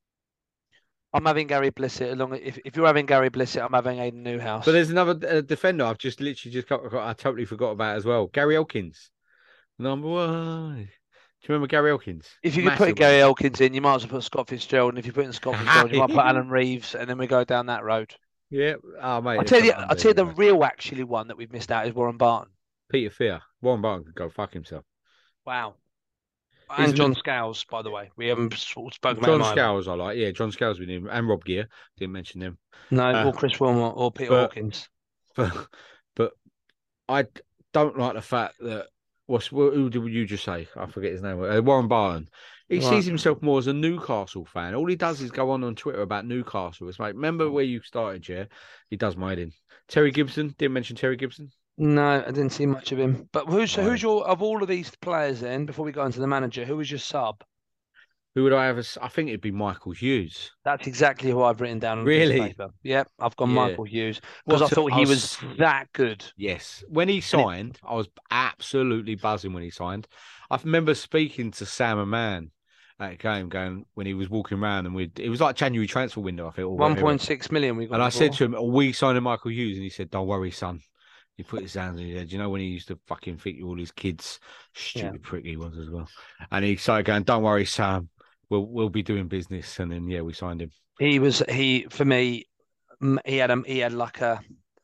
I'm having Gary Blissett along. If if you're having Gary Blissett, I'm having Aiden But Newhouse. there's another uh, defender I've just literally just got, got- I totally forgot about as well. Gary Elkins, number one. Do you remember Gary Elkins? If you could put Massive Gary one. Elkins in, you might as well put Scott Fitzgerald. And if you put in Scott Fitzgerald, you might put Alan Reeves, and then we go down that road. Yeah. Oh mate, I'll it's tell you, some I'll tell you the unbelievable. real actually one that we've missed out is Warren Barton. Peter Fear. Warren Barton could go fuck himself. Wow. He's And an- John Scales, by the way. We haven't sp- spoken John about him either. Scales, I like. Yeah, John Scales with him and Rob Gear. Didn't mention them. No, Uh, or Chris Wilmot or Peter but- Hawkins. But, but I d- don't like the fact that what's who did you just say? I forget his name. Uh, Warren Barton. He Right. sees himself more as a Newcastle fan. All he does is go on on Twitter about Newcastle. It's like, remember where you started, yeah? He does my head in. Terry Gibson. Didn't mention Terry Gibson. No, I didn't see much of him. But who's Right. who's your of all of these players then? Before we go into the manager, who was your sub? Who would I have? As, I think it'd be Michael Hughes. That's exactly who I've written down on Really? the piece of paper. Yep, I've gone Yeah. Michael Hughes because I What a- thought I he was- was that good. Yes. When he signed, I was absolutely buzzing when he signed. I remember speaking to Sam and Man at a game, going when he was walking around, and we it was like January transfer window, I think. or One whatever. point six million we got. And I him said for. to him, "Are we signing Michael Hughes?" And he said, "Don't worry, son." He put his hands in his head. You know when he used to fucking think all his kids, stupid prick he was as well. And he started going, "Don't worry, Sam. We'll we'll be doing business." And then yeah, we signed him. He was he for me. m- He had a he had like a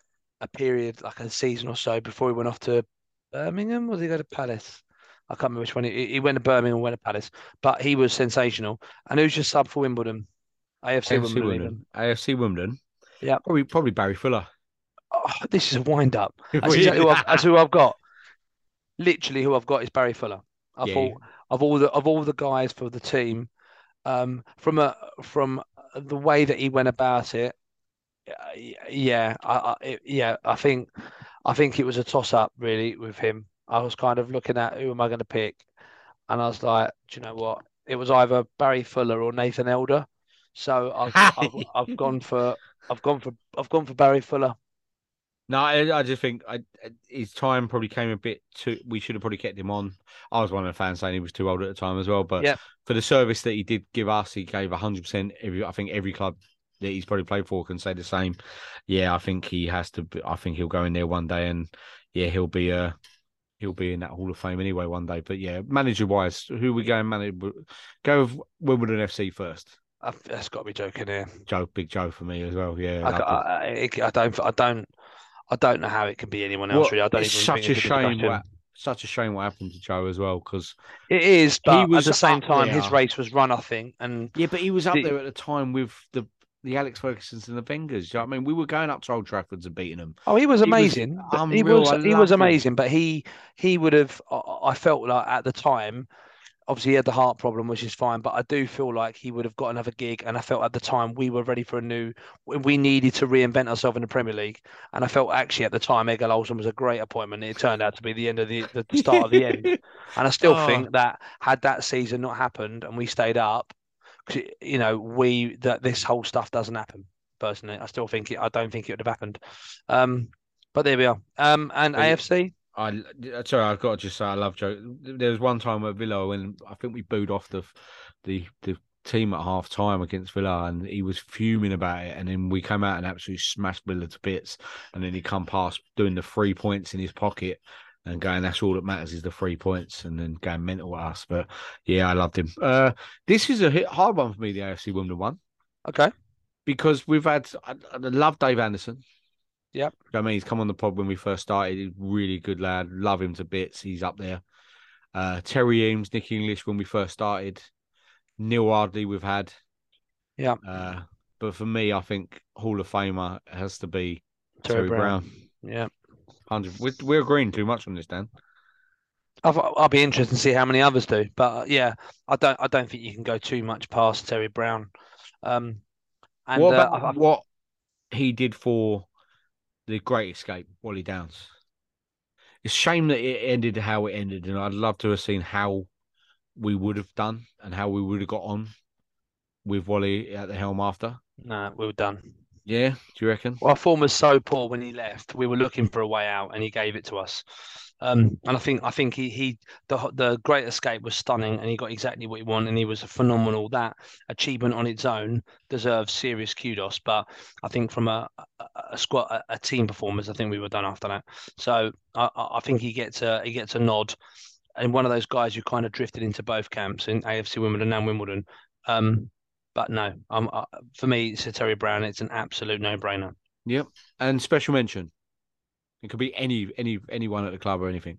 a period like a season or so before he went off to Birmingham. Or did he go to Palace? I can't remember which one. He, he went to Birmingham, went to Palace, but he was sensational. And who's your sub for Wimbledon? A F C A F C Wimbledon. Wimbledon. A F C Wimbledon. Yeah. Probably probably Barry Fuller. Oh, this is a wind up. That's Well, exactly who yeah. I've, that's who I've got. Literally, who I've got is Barry Fuller. I Yeah. thought of all the of all the guys for the team, um, from a from the way that he went about it. uh, Yeah, I, I it, yeah, I think I think it was a toss up really with him. I was kind of looking at who am I going to pick, and I was like, do you know what? It was either Barry Fuller or Nathan Elder. So I've I've, I've gone for I've gone for I've gone for Barry Fuller. No, I, I just think I, his time probably came a bit too. We should have probably kept him on. I was one of the fans saying he was too old at the time as well. But Yep. for the service that he did give us, he gave one hundred percent. Every, I think every club that he's probably played for can say the same. Yeah, I think he has to. Be, I think he'll go in there one day, and yeah, he'll be uh he'll be in that Hall of Fame anyway one day. But yeah, manager wise, who we going manage? Go with Wimbledon F C first. I've, that's got to be joking here. Joe, big Joe for me as well. Yeah, I, loved I, it. I, I don't I don't I don't know how it can be anyone else Well, really. I don't it's even such think a it's shame. discussion. What, such a shame what happened to Joe as well, because It is, but was at the same up time, his there. race was run, I think, and yeah, but he was up The- there at the time with the the Alex Fergusons and the Wengers. You know what I mean, we were going up to Old Trafford and beating them. oh, he was He was amazing. but he unreal. was I he was loved him. amazing, but he he would have. I I felt like at the time, obviously he had the heart problem, which is fine, but I do feel like he would have got another gig, and I felt at the time we were ready for a new. We needed to reinvent ourselves in the Premier League, and I felt actually at the time Egil Olsen was a great appointment. It turned out to be the end of the the, the start of the end, and I still Oh. think that had that season not happened and we stayed up, 'cause, you know, we that this whole stuff doesn't happen. Personally, I still think it. I don't think it would have happened. Um, but there we are. Um, and Well, A F C. I sorry, I've got to just say I love Joe. There was one time at Villa when I think we booed off the the the team at half time against Villa, and he was fuming about it. And then we came out and absolutely smashed Villa to bits. And then he come past doing the three points in his pocket and going, "That's all that matters is the three points," and then going mental at us. But yeah, I loved him. Uh, this is a hit, hard one for me, the A F C Wimbledon one, Okay. because we've had. I, I love Dave Anderson. Yep. I mean, he's come on the pod when we first started. He's a really good lad. Love him to bits. He's up there. Uh, Terry Eames, Nick English when we first started. Neil Ardley we've had. Yeah. Uh, but for me, I think Hall of Famer has to be Terry Terry, Brown. Brown. Yeah. Hundred. We're, we're agreeing too much on this, Dan. I've, I'll be interested to see how many others do, but uh, yeah, I don't. I don't think you can go too much past Terry Brown. Um, and what uh, about I- I- what he did for the Great Escape, Wally Downs? It's a shame that it ended how it ended, and I'd love to have seen how we would have done and how we would have got on with Wally at the helm after. no, we were done. Yeah, do you reckon? Well, our form was so poor when he left. We were looking for a way out, and he gave it to us. Um, and I think I think he he the the Great Escape was stunning, and he got exactly what he wanted, and he was phenomenal. That achievement on its own deserves serious kudos. But I think from a a, a squad a, a team performance, I think we were done after that. So I I I think he gets a he gets a nod, and one of those guys who kind of drifted into both camps in A F C Wimbledon and Wimbledon. Um, but no, um, uh, for me, it's a Terry Brown. It's an absolute no-brainer. Yep. And special mention. It could be any any anyone at the club or anything.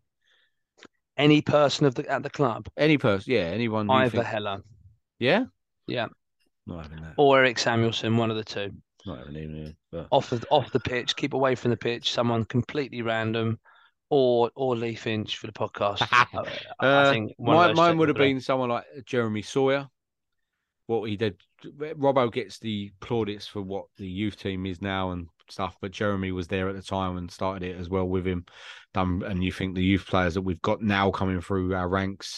Any person of the at the club, Any person, yeah, anyone. you Ivor think- Heller Yeah? Yeah. Not having that. or Eric Samuelson, one of the two. Not having even but Off the off the pitch, keep away from the pitch. Someone completely random, or or Lee Finch for the podcast. I, I Uh, think one of mine, those mine two would have three. been someone like Jeremy Sawyer. What he did, Robbo gets the plaudits for what the youth team is now and stuff, but Jeremy was there at the time and started it as well with him. Done, and you think the youth players that we've got now coming through our ranks,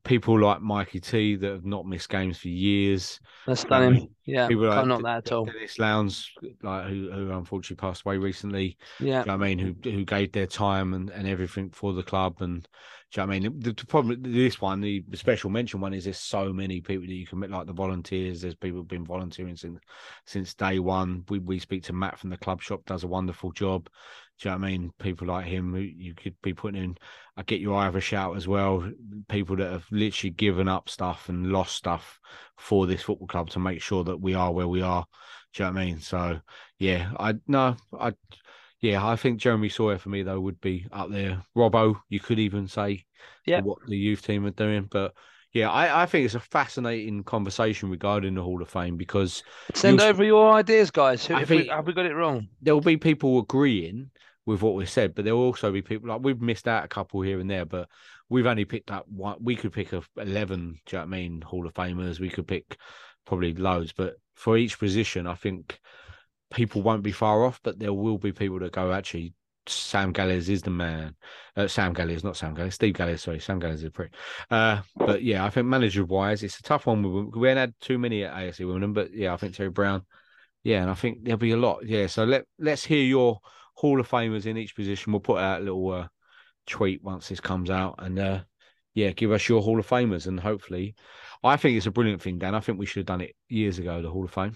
people like Mikey T that have not missed games for years. That's You know what I stunning. mean? Yeah, People like can't knock D- that at D- all. Dennis Lowndes, like who, who unfortunately passed away recently. Yeah, Do you know what I mean? Who who gave their time and, and everything for the club. And do you know what I mean? The, the problem, this one, the special mention one, is there's so many people that you can meet, like the volunteers. There's people who've been volunteering since since day one. We we speak to Matt from the club shop, does a wonderful job. Do you know what I mean? People like him, who you could be putting in. I get your Irish shout as well. People that have literally given up stuff and lost stuff for this football club to make sure that we are where we are. Do you know what I mean? So yeah, I no, I yeah, I think Jeremy Sawyer for me though would be up there. Robbo, you could even say Yeah. for what the youth team are doing, but yeah, I, I think it's a fascinating conversation regarding the Hall of Fame because send you'll- over your ideas, guys. Who, I if we, think- have we got it wrong? there'll be people agreeing with what we said, but there'll also be people like we've missed out a couple here and there, but we've only picked up one. We could pick a eleven. Do you know what I mean? Hall of Famers. We could pick probably loads, but for each position, I think people won't be far off. But there will be people that go, actually, Sam Galliers is the man. Uh, Sam Galliers, not Sam Galliers. Steve Galliers, sorry. Sam Galliers is a prick. Uh, but yeah, I think manager wise, it's a tough one. We, we haven't had too many at A S C Wimbledon, but yeah, I think Terry Brown. Yeah, and I think there'll be a lot. Yeah, so let let's hear your Hall of Famers in each position. We'll put out a little uh, tweet once this comes out, and uh, yeah, give us your Hall of Famers, and hopefully, I think it's a brilliant thing, Dan. I think we should have done it years ago. The Hall of Fame.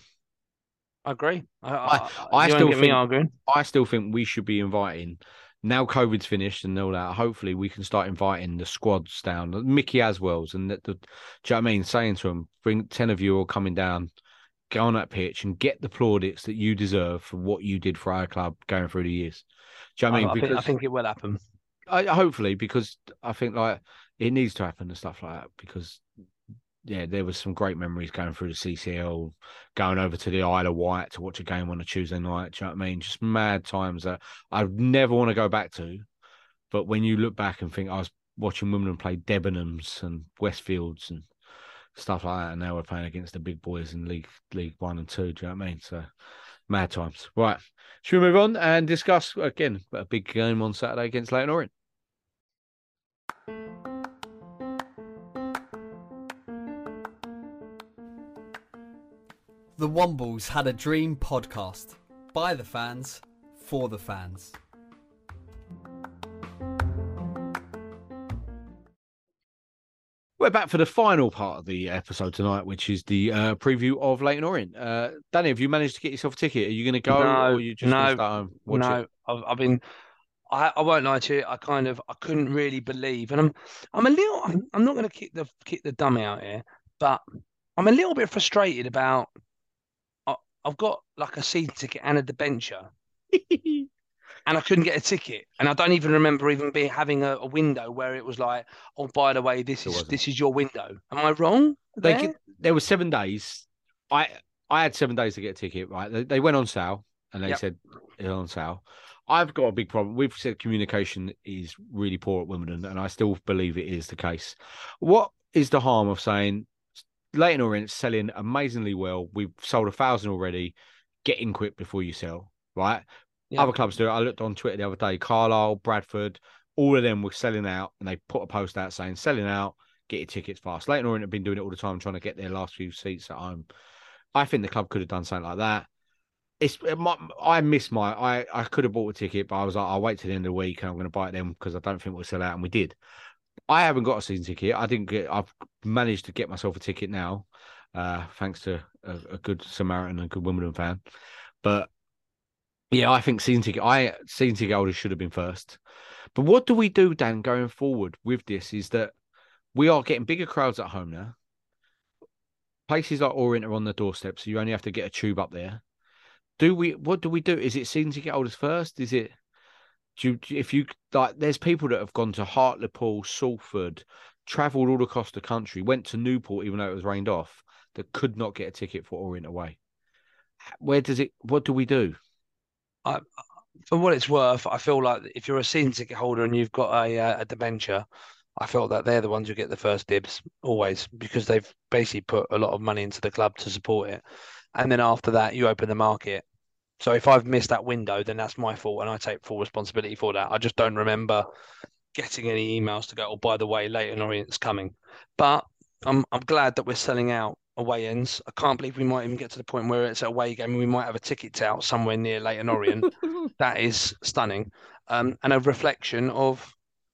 I agree. I, I, I, I you won't still get me think arguing. I still think we should be inviting. Now COVID's finished and all that. Hopefully, we can start inviting the squads down, the Mickey Aswells, and the, the, do you know what I mean? Saying to them, bring ten of you all coming down. Go on that pitch and get the plaudits that you deserve for what you did for our club going through the years. Do you know what I mean? I, I, Because think, I think it will happen. I, hopefully, because I think like it needs to happen and stuff like that. Because yeah, there was some great memories going through the C C L, going over to the Isle of Wight to watch a game on a Tuesday night. Do you know what I mean? Just mad times that I never want to go back to. But when you look back and think, I was watching Wimbledon play Debenhams and Westfields and stuff like that, and now we're playing against the big boys in League League One and Two. Do you know what I mean? So mad times. Right, should we move on and discuss again a big game on Saturday against Leyton Orient? The Wombles Had a Dream podcast. By the fans, for the fans. We're back for the final part of the episode tonight, which is the uh, preview of Leyton Orient. Uh, Danny, have you managed to get yourself a ticket? Are you going to go, No, or are you just no, going to start home? Watch no, it? I've, I've been. I, I won't lie to you. I kind of I couldn't really believe, and I'm I'm a little. I'm, I'm not going to kick the kick the dummy out here, but I'm a little bit frustrated about. I, I've got like a season ticket and a debenture, and I couldn't get a ticket, and I don't even remember even be having a, a window where it was like, oh, by the way, this There is wasn't. this is your window. Am I wrong? They there? could, there were seven days. I I had seven days to get a ticket. Right, they, they went on sale, and they Yep. said it's on sale. I've got a big problem. We've said communication is really poor at Wimbledon, and I still believe it is the case. What is the harm of saying Leyton Orient's selling amazingly well? We've sold a thousand already. Get in quick before you sell, right? Yeah. Other clubs do it. I looked on Twitter the other day. Carlisle, Bradford, all of them were selling out, and they put a post out saying selling out. Get your tickets fast. Leyton Orient have been doing it all the time, trying to get their last few seats at home. I think the club could have done something like that. It's my, I miss my I, I could have bought a ticket, but I was like, I'll wait till the end of the week and I'm going to buy it then because I don't think we'll sell out, and we did. I haven't got a season ticket. I didn't get. I've managed to get myself a ticket now, uh, thanks to a, a good Samaritan and a good Wimbledon fan. But yeah, I think season ticket. I season ticket holders should have been first. But what do we do, Dan, going forward with this? Is that we are getting bigger crowds at home now. Places like Orient are on the doorstep, so you only have to get a tube up there. Do we? What do we do? Is it season ticket holders first? Is it? Do you, if you like? There's people that have gone to Hartlepool, Salford, travelled all across the country, went to Newport even though it was rained off, that could not get a ticket for Orient away. Where does it? What do we do? I, for what it's worth, I feel like if you're a season ticket holder and you've got a uh, a debenture, I feel that they're the ones who get the first dibs always because they've basically put a lot of money into the club to support it. And then after that, you open the market. So if I've missed that window, then that's my fault, and I take full responsibility for that. I just don't remember getting any emails to go, oh, by the way, Leyton Orient's coming. But I'm I'm glad that we're selling out away ends. I can't believe we might even get to the point where it's an away game and we might have a ticket out somewhere near Leyton Orient. That is stunning. Um, and a reflection of,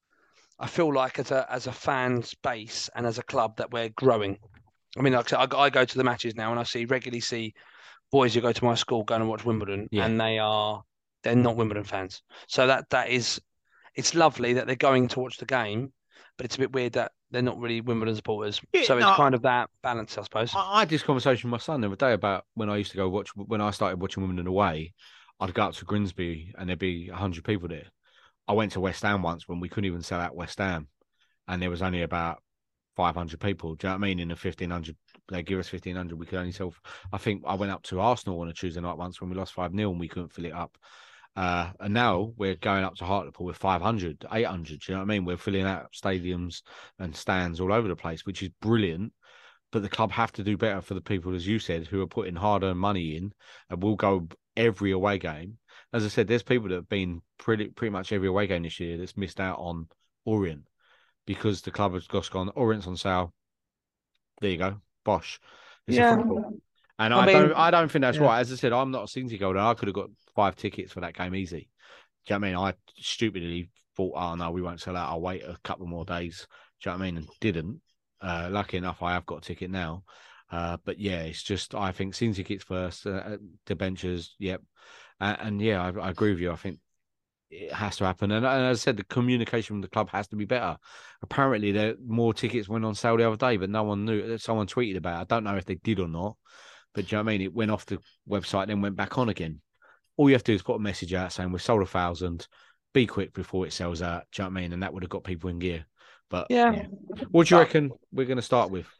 I feel like as a as a fan's base and as a club that we're growing. I mean, like I, I go to the matches now and I see regularly see boys who go to my school going and watch Wimbledon, Yeah. and they are they're not Wimbledon fans. So that that is, it's lovely that they're going to watch the game, but it's a bit weird that they're not really Wimbledon supporters. Yeah, so it's no, kind of that balance, I suppose. I, I had this conversation with my son the other day about when I used to go watch, when I started watching Wimbledon away, I'd go up to Grimsby and there'd be one hundred people there. I went to West Ham once when we couldn't even sell out West Ham and there was only about five hundred people. Do you know what I mean? In the fifteen hundred, they give us fifteen hundred. We could only sell. I think I went up to Arsenal on a Tuesday night once when we lost five nil and we couldn't fill it up. Uh, and now we're going up to Hartlepool with five hundred, eight hundred. Do you know what I mean? We're filling out stadiums and stands all over the place, which is brilliant. But the club have to do better for the people, as you said, who are putting hard-earned money in and will go every away game. As I said, there's people that have been pretty pretty much every away game this year that's missed out on Orient because the club has just gone, Orient's on sale. There you go. Bosh. It's Yeah. a football. And I I, mean, don't I don't think that's yeah. right. As I said, I'm not a season ticket holder. I could have got five tickets for that game easy. Do you know what I mean? I stupidly thought, oh no, we won't sell out. I'll wait a couple more days. Do you know what I mean? And didn't. Uh, lucky enough, I have got a ticket now. Uh, but yeah, it's just, I think season tickets first, uh, debentures, yep. Uh, and yeah, I, I agree with you. I think it has to happen. And, and as I said, the communication with the club has to be better. Apparently, there more tickets went on sale the other day, but no one knew. Someone tweeted about it. I don't know if they did or not. But do you know what I mean? It went off the website, then went back on again. All you have to do is put a message out saying we've sold a thousand. Be quick before it sells out. Do you know what I mean? And that would have got people in gear. But Yeah. yeah. What do you reckon we're going to start with?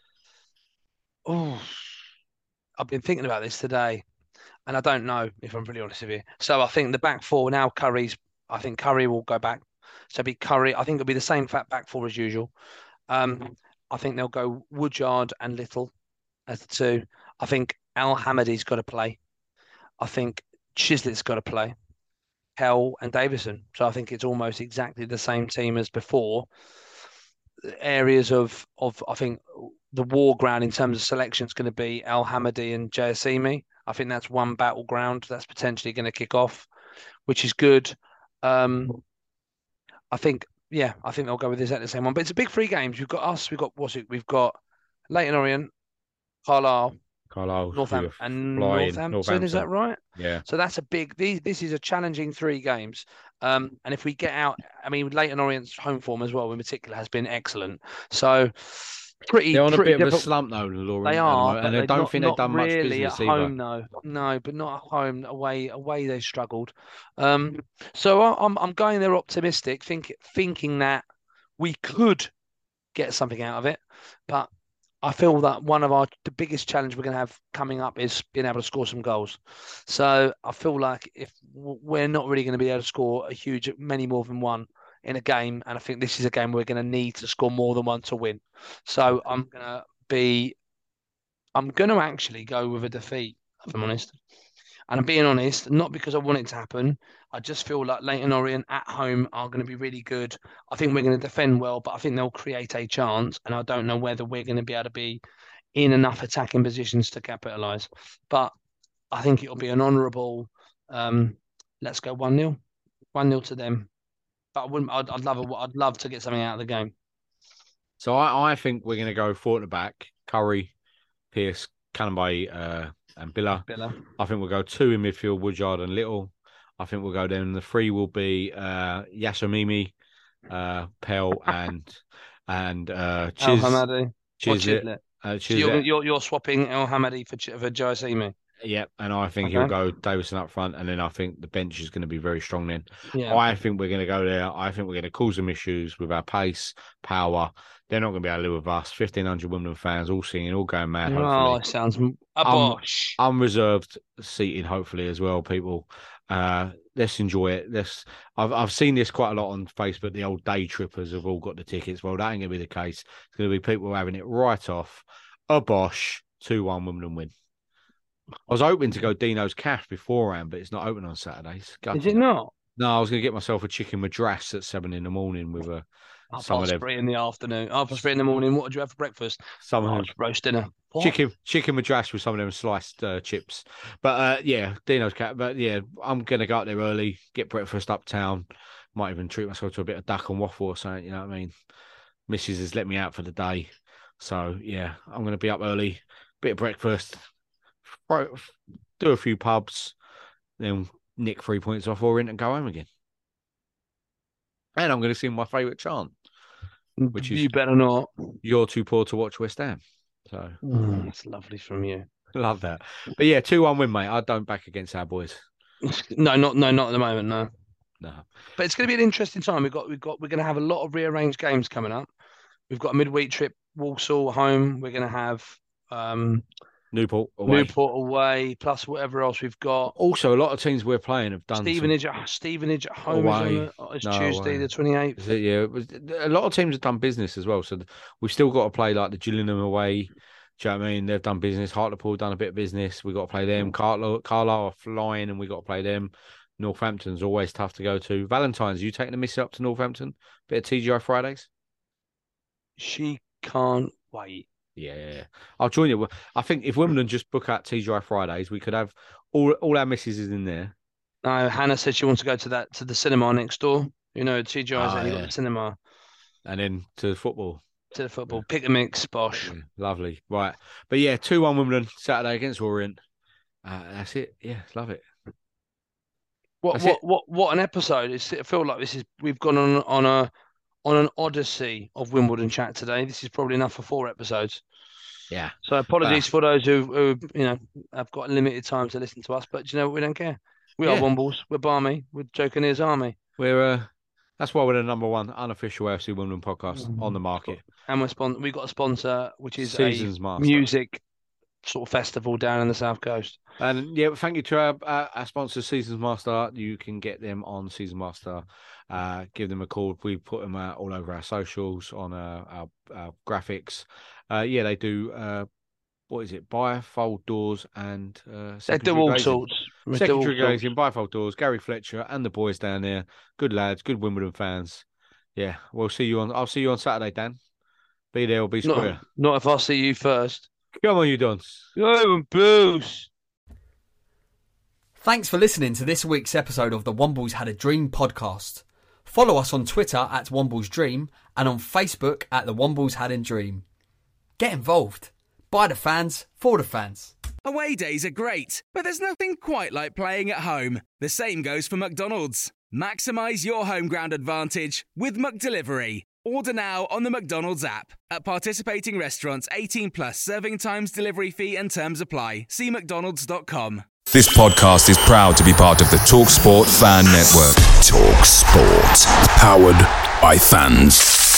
Oh, I've been thinking about this today, and I don't know if I'm really honest with you. So I think the back four now, Curry's. I think Curry will go back. So it'll be Curry. I think it'll be the same fat back four as usual. Um, I think they'll go Woodyard and Little as the two. I think Al Hamadi's got to play. I think Chislett's got to play. Hell and Davison. So I think it's almost exactly the same team as before. Areas of of I think the war ground in terms of selection is going to be Al Hamadi and Jayasimi. I think that's one battleground that's potentially going to kick off, which is good. Um, I think, yeah, I think they'll go with exactly the same one. But it's a big three games. We've got us. We've got what's it? We've got Leyton Orient, Carlisle, Carlisle, Northam- and flying, Northampton, Northampton. Is that right? Yeah. So that's a big. These this is a challenging three games. Um, and if we get out, I mean, Leyton Orient's home form as well, in particular, has been excellent. So pretty. They're on a pretty bit of a difficult- slump though, Lauren. They at the are, moment, but and I they're don't not, think not they've done much really business at either. home. No, no, but not at home. Away, away, they struggled. Um, so I- I'm I'm going there optimistic, think, thinking that we could get something out of it, but I feel that one of our the biggest challenge we're going to have coming up is being able to score some goals. So I feel like if w- we're not really going to be able to score a huge many more than one in a game, and I think this is a game we're going to need to score more than one to win. So I'm going to be, I'm going to actually go with a defeat, if I'm honest. And I'm being honest, not because I want it to happen. I just feel like Leyton Orient at home are going to be really good. I think we're going to defend well, but I think they'll create a chance. And I don't know whether we're going to be able to be in enough attacking positions to capitalise. But I think it'll be an honourable, um, let's go one nil. one nil to them. But I wouldn't, I'd, I'd, love a, I'd love to get something out of the game. So I, I think we're going to go four at the back: Curry, Pearce, Canonbay, uh, and Billa. Billa. I think we'll go two in midfield: Woodyard and Little. I think we'll go down. The three will be uh, Yasamimi, uh, Pell, and and uh, El Chiz, Hamadi. Or Chislett. Chislett. Uh, So you're, Chislett. you're, you're swapping El Hamadi for, Ch- for Jayasimi. Yep, and I think Okay. he'll go Davison up front, and then I think the bench is going to be very strong then. Yeah. I think we're going to go there. I think we're going to cause some issues with our pace, power. They're not going to be able to live with us. fifteen hundred Wimbledon fans all singing, all going mad, Oh, hopefully. it sounds a Um, bosh. Unreserved seating, hopefully, as well, people. Uh, let's enjoy it. Let's. I've I've seen this quite a lot on Facebook. The old day trippers have all got the tickets. Well, that ain't going to be the case. It's going to be people having it right off. A bosh, two one Wimbledon win. I was hoping to go Dino's Cafe beforehand, but it's not open on Saturdays. Is it not? No, I was going to get myself a chicken madras at seven in the morning with a Half some of past them. three in the afternoon. Half past three in the morning. What did you have for breakfast? Some of Oh, them. roast dinner. What? Chicken, chicken madras with some of them sliced uh, chips. But uh, yeah, Dino's cat. But yeah, I'm gonna go out there early, get breakfast uptown. Might even treat myself to a bit of duck and waffle or something. You know what I mean? Missus has let me out for the day, so yeah, I'm gonna be up early, bit of breakfast, do a few pubs, then nick three points off Orient and go home again. And I'm gonna sing my favourite chant, which is You better not. "You're too poor to watch West Ham." So Mm, that's lovely from you. love that. But yeah, two one win, mate. I don't back against our boys. No, not no, not at the moment. No. No. But it's going to be an interesting time. We've got, we've got, we're going to have a lot of rearranged games coming up. We've got a midweek trip, Walsall home. We're going to have um, Newport away. Newport away, plus whatever else we've got. Also, a lot of teams we're playing have done. Stevenage, some... at, Stevenage at home away. is on the, it's no, Tuesday, away. the twenty-eighth. It, yeah, it was, a lot of teams have done business as well. So we've still got to play like the Gillingham away. Do you know what I mean? They've done business. Hartlepool done a bit of business. We've got to play them. Carlisle, Carlisle are flying and we've got to play them. Northampton's always tough to go to. Valentine's, you taking the miss up to Northampton? Bit of T G I Fridays? She can't wait. Yeah, I'll join you. I think if Wimbledon just book out T G I Fridays, we could have all all our misses in there. No, Hannah said she wants to go to that to the cinema next door. You know, T G I's Ah, only yeah. got the cinema. And then to football. To the football. Pick a mix, bosh. Yeah, lovely. Right. But yeah, two one Wimbledon Saturday against Orient. Uh, that's it. Yeah, love it. What That's what, it. what what an episode! It's, I feel like this is we've gone on on a on an odyssey of Wimbledon chat today. This is probably enough for four episodes. Yeah. So apologies for those who, who you know have got limited time to listen to us, but you know what? We don't care. We Yeah. are Wombles. We're Barmy. We're Jokerneer's Army, We're uh, that's why we're the number one unofficial A F C Wimbledon podcast on the market. and we're spon- We've got a sponsor, which is Seasons a Master. music sort of festival down in the south coast. And yeah, thank you to our, our, our sponsor, Seasons Master. You can get them on Seasons Master. Uh, give them a call. We put them uh, all over our socials, on uh, our, our graphics. Uh, yeah, they do. Uh, what is it? Bifold doors and uh, They do secondary all glazing. sorts. They do all Secondary sorts. glazing, bifold doors. Gary Fletcher and the boys down there. Good lads. Good Wimbledon fans. Yeah, we'll see you on. I'll see you on Saturday, Dan. Be there or be square. Not, not if I see you first. Come on, you dons. Go Bruce. Thanks for listening to this week's episode of the Wombles Had a Dream podcast. Follow us on Twitter at Wombles Dream and on Facebook at the Wombles Had a Dream. Get involved. By the fans, for the fans. Away days are great, but there's nothing quite like playing at home. The same goes for McDonald's. Maximise your home ground advantage with McDelivery. Order now on the McDonald's app. At participating restaurants, eighteen plus, serving times, delivery fee and terms apply. See mcdonalds dot com. This podcast is proud to be part of the TalkSport Fan Network. TalkSport. Powered by fans.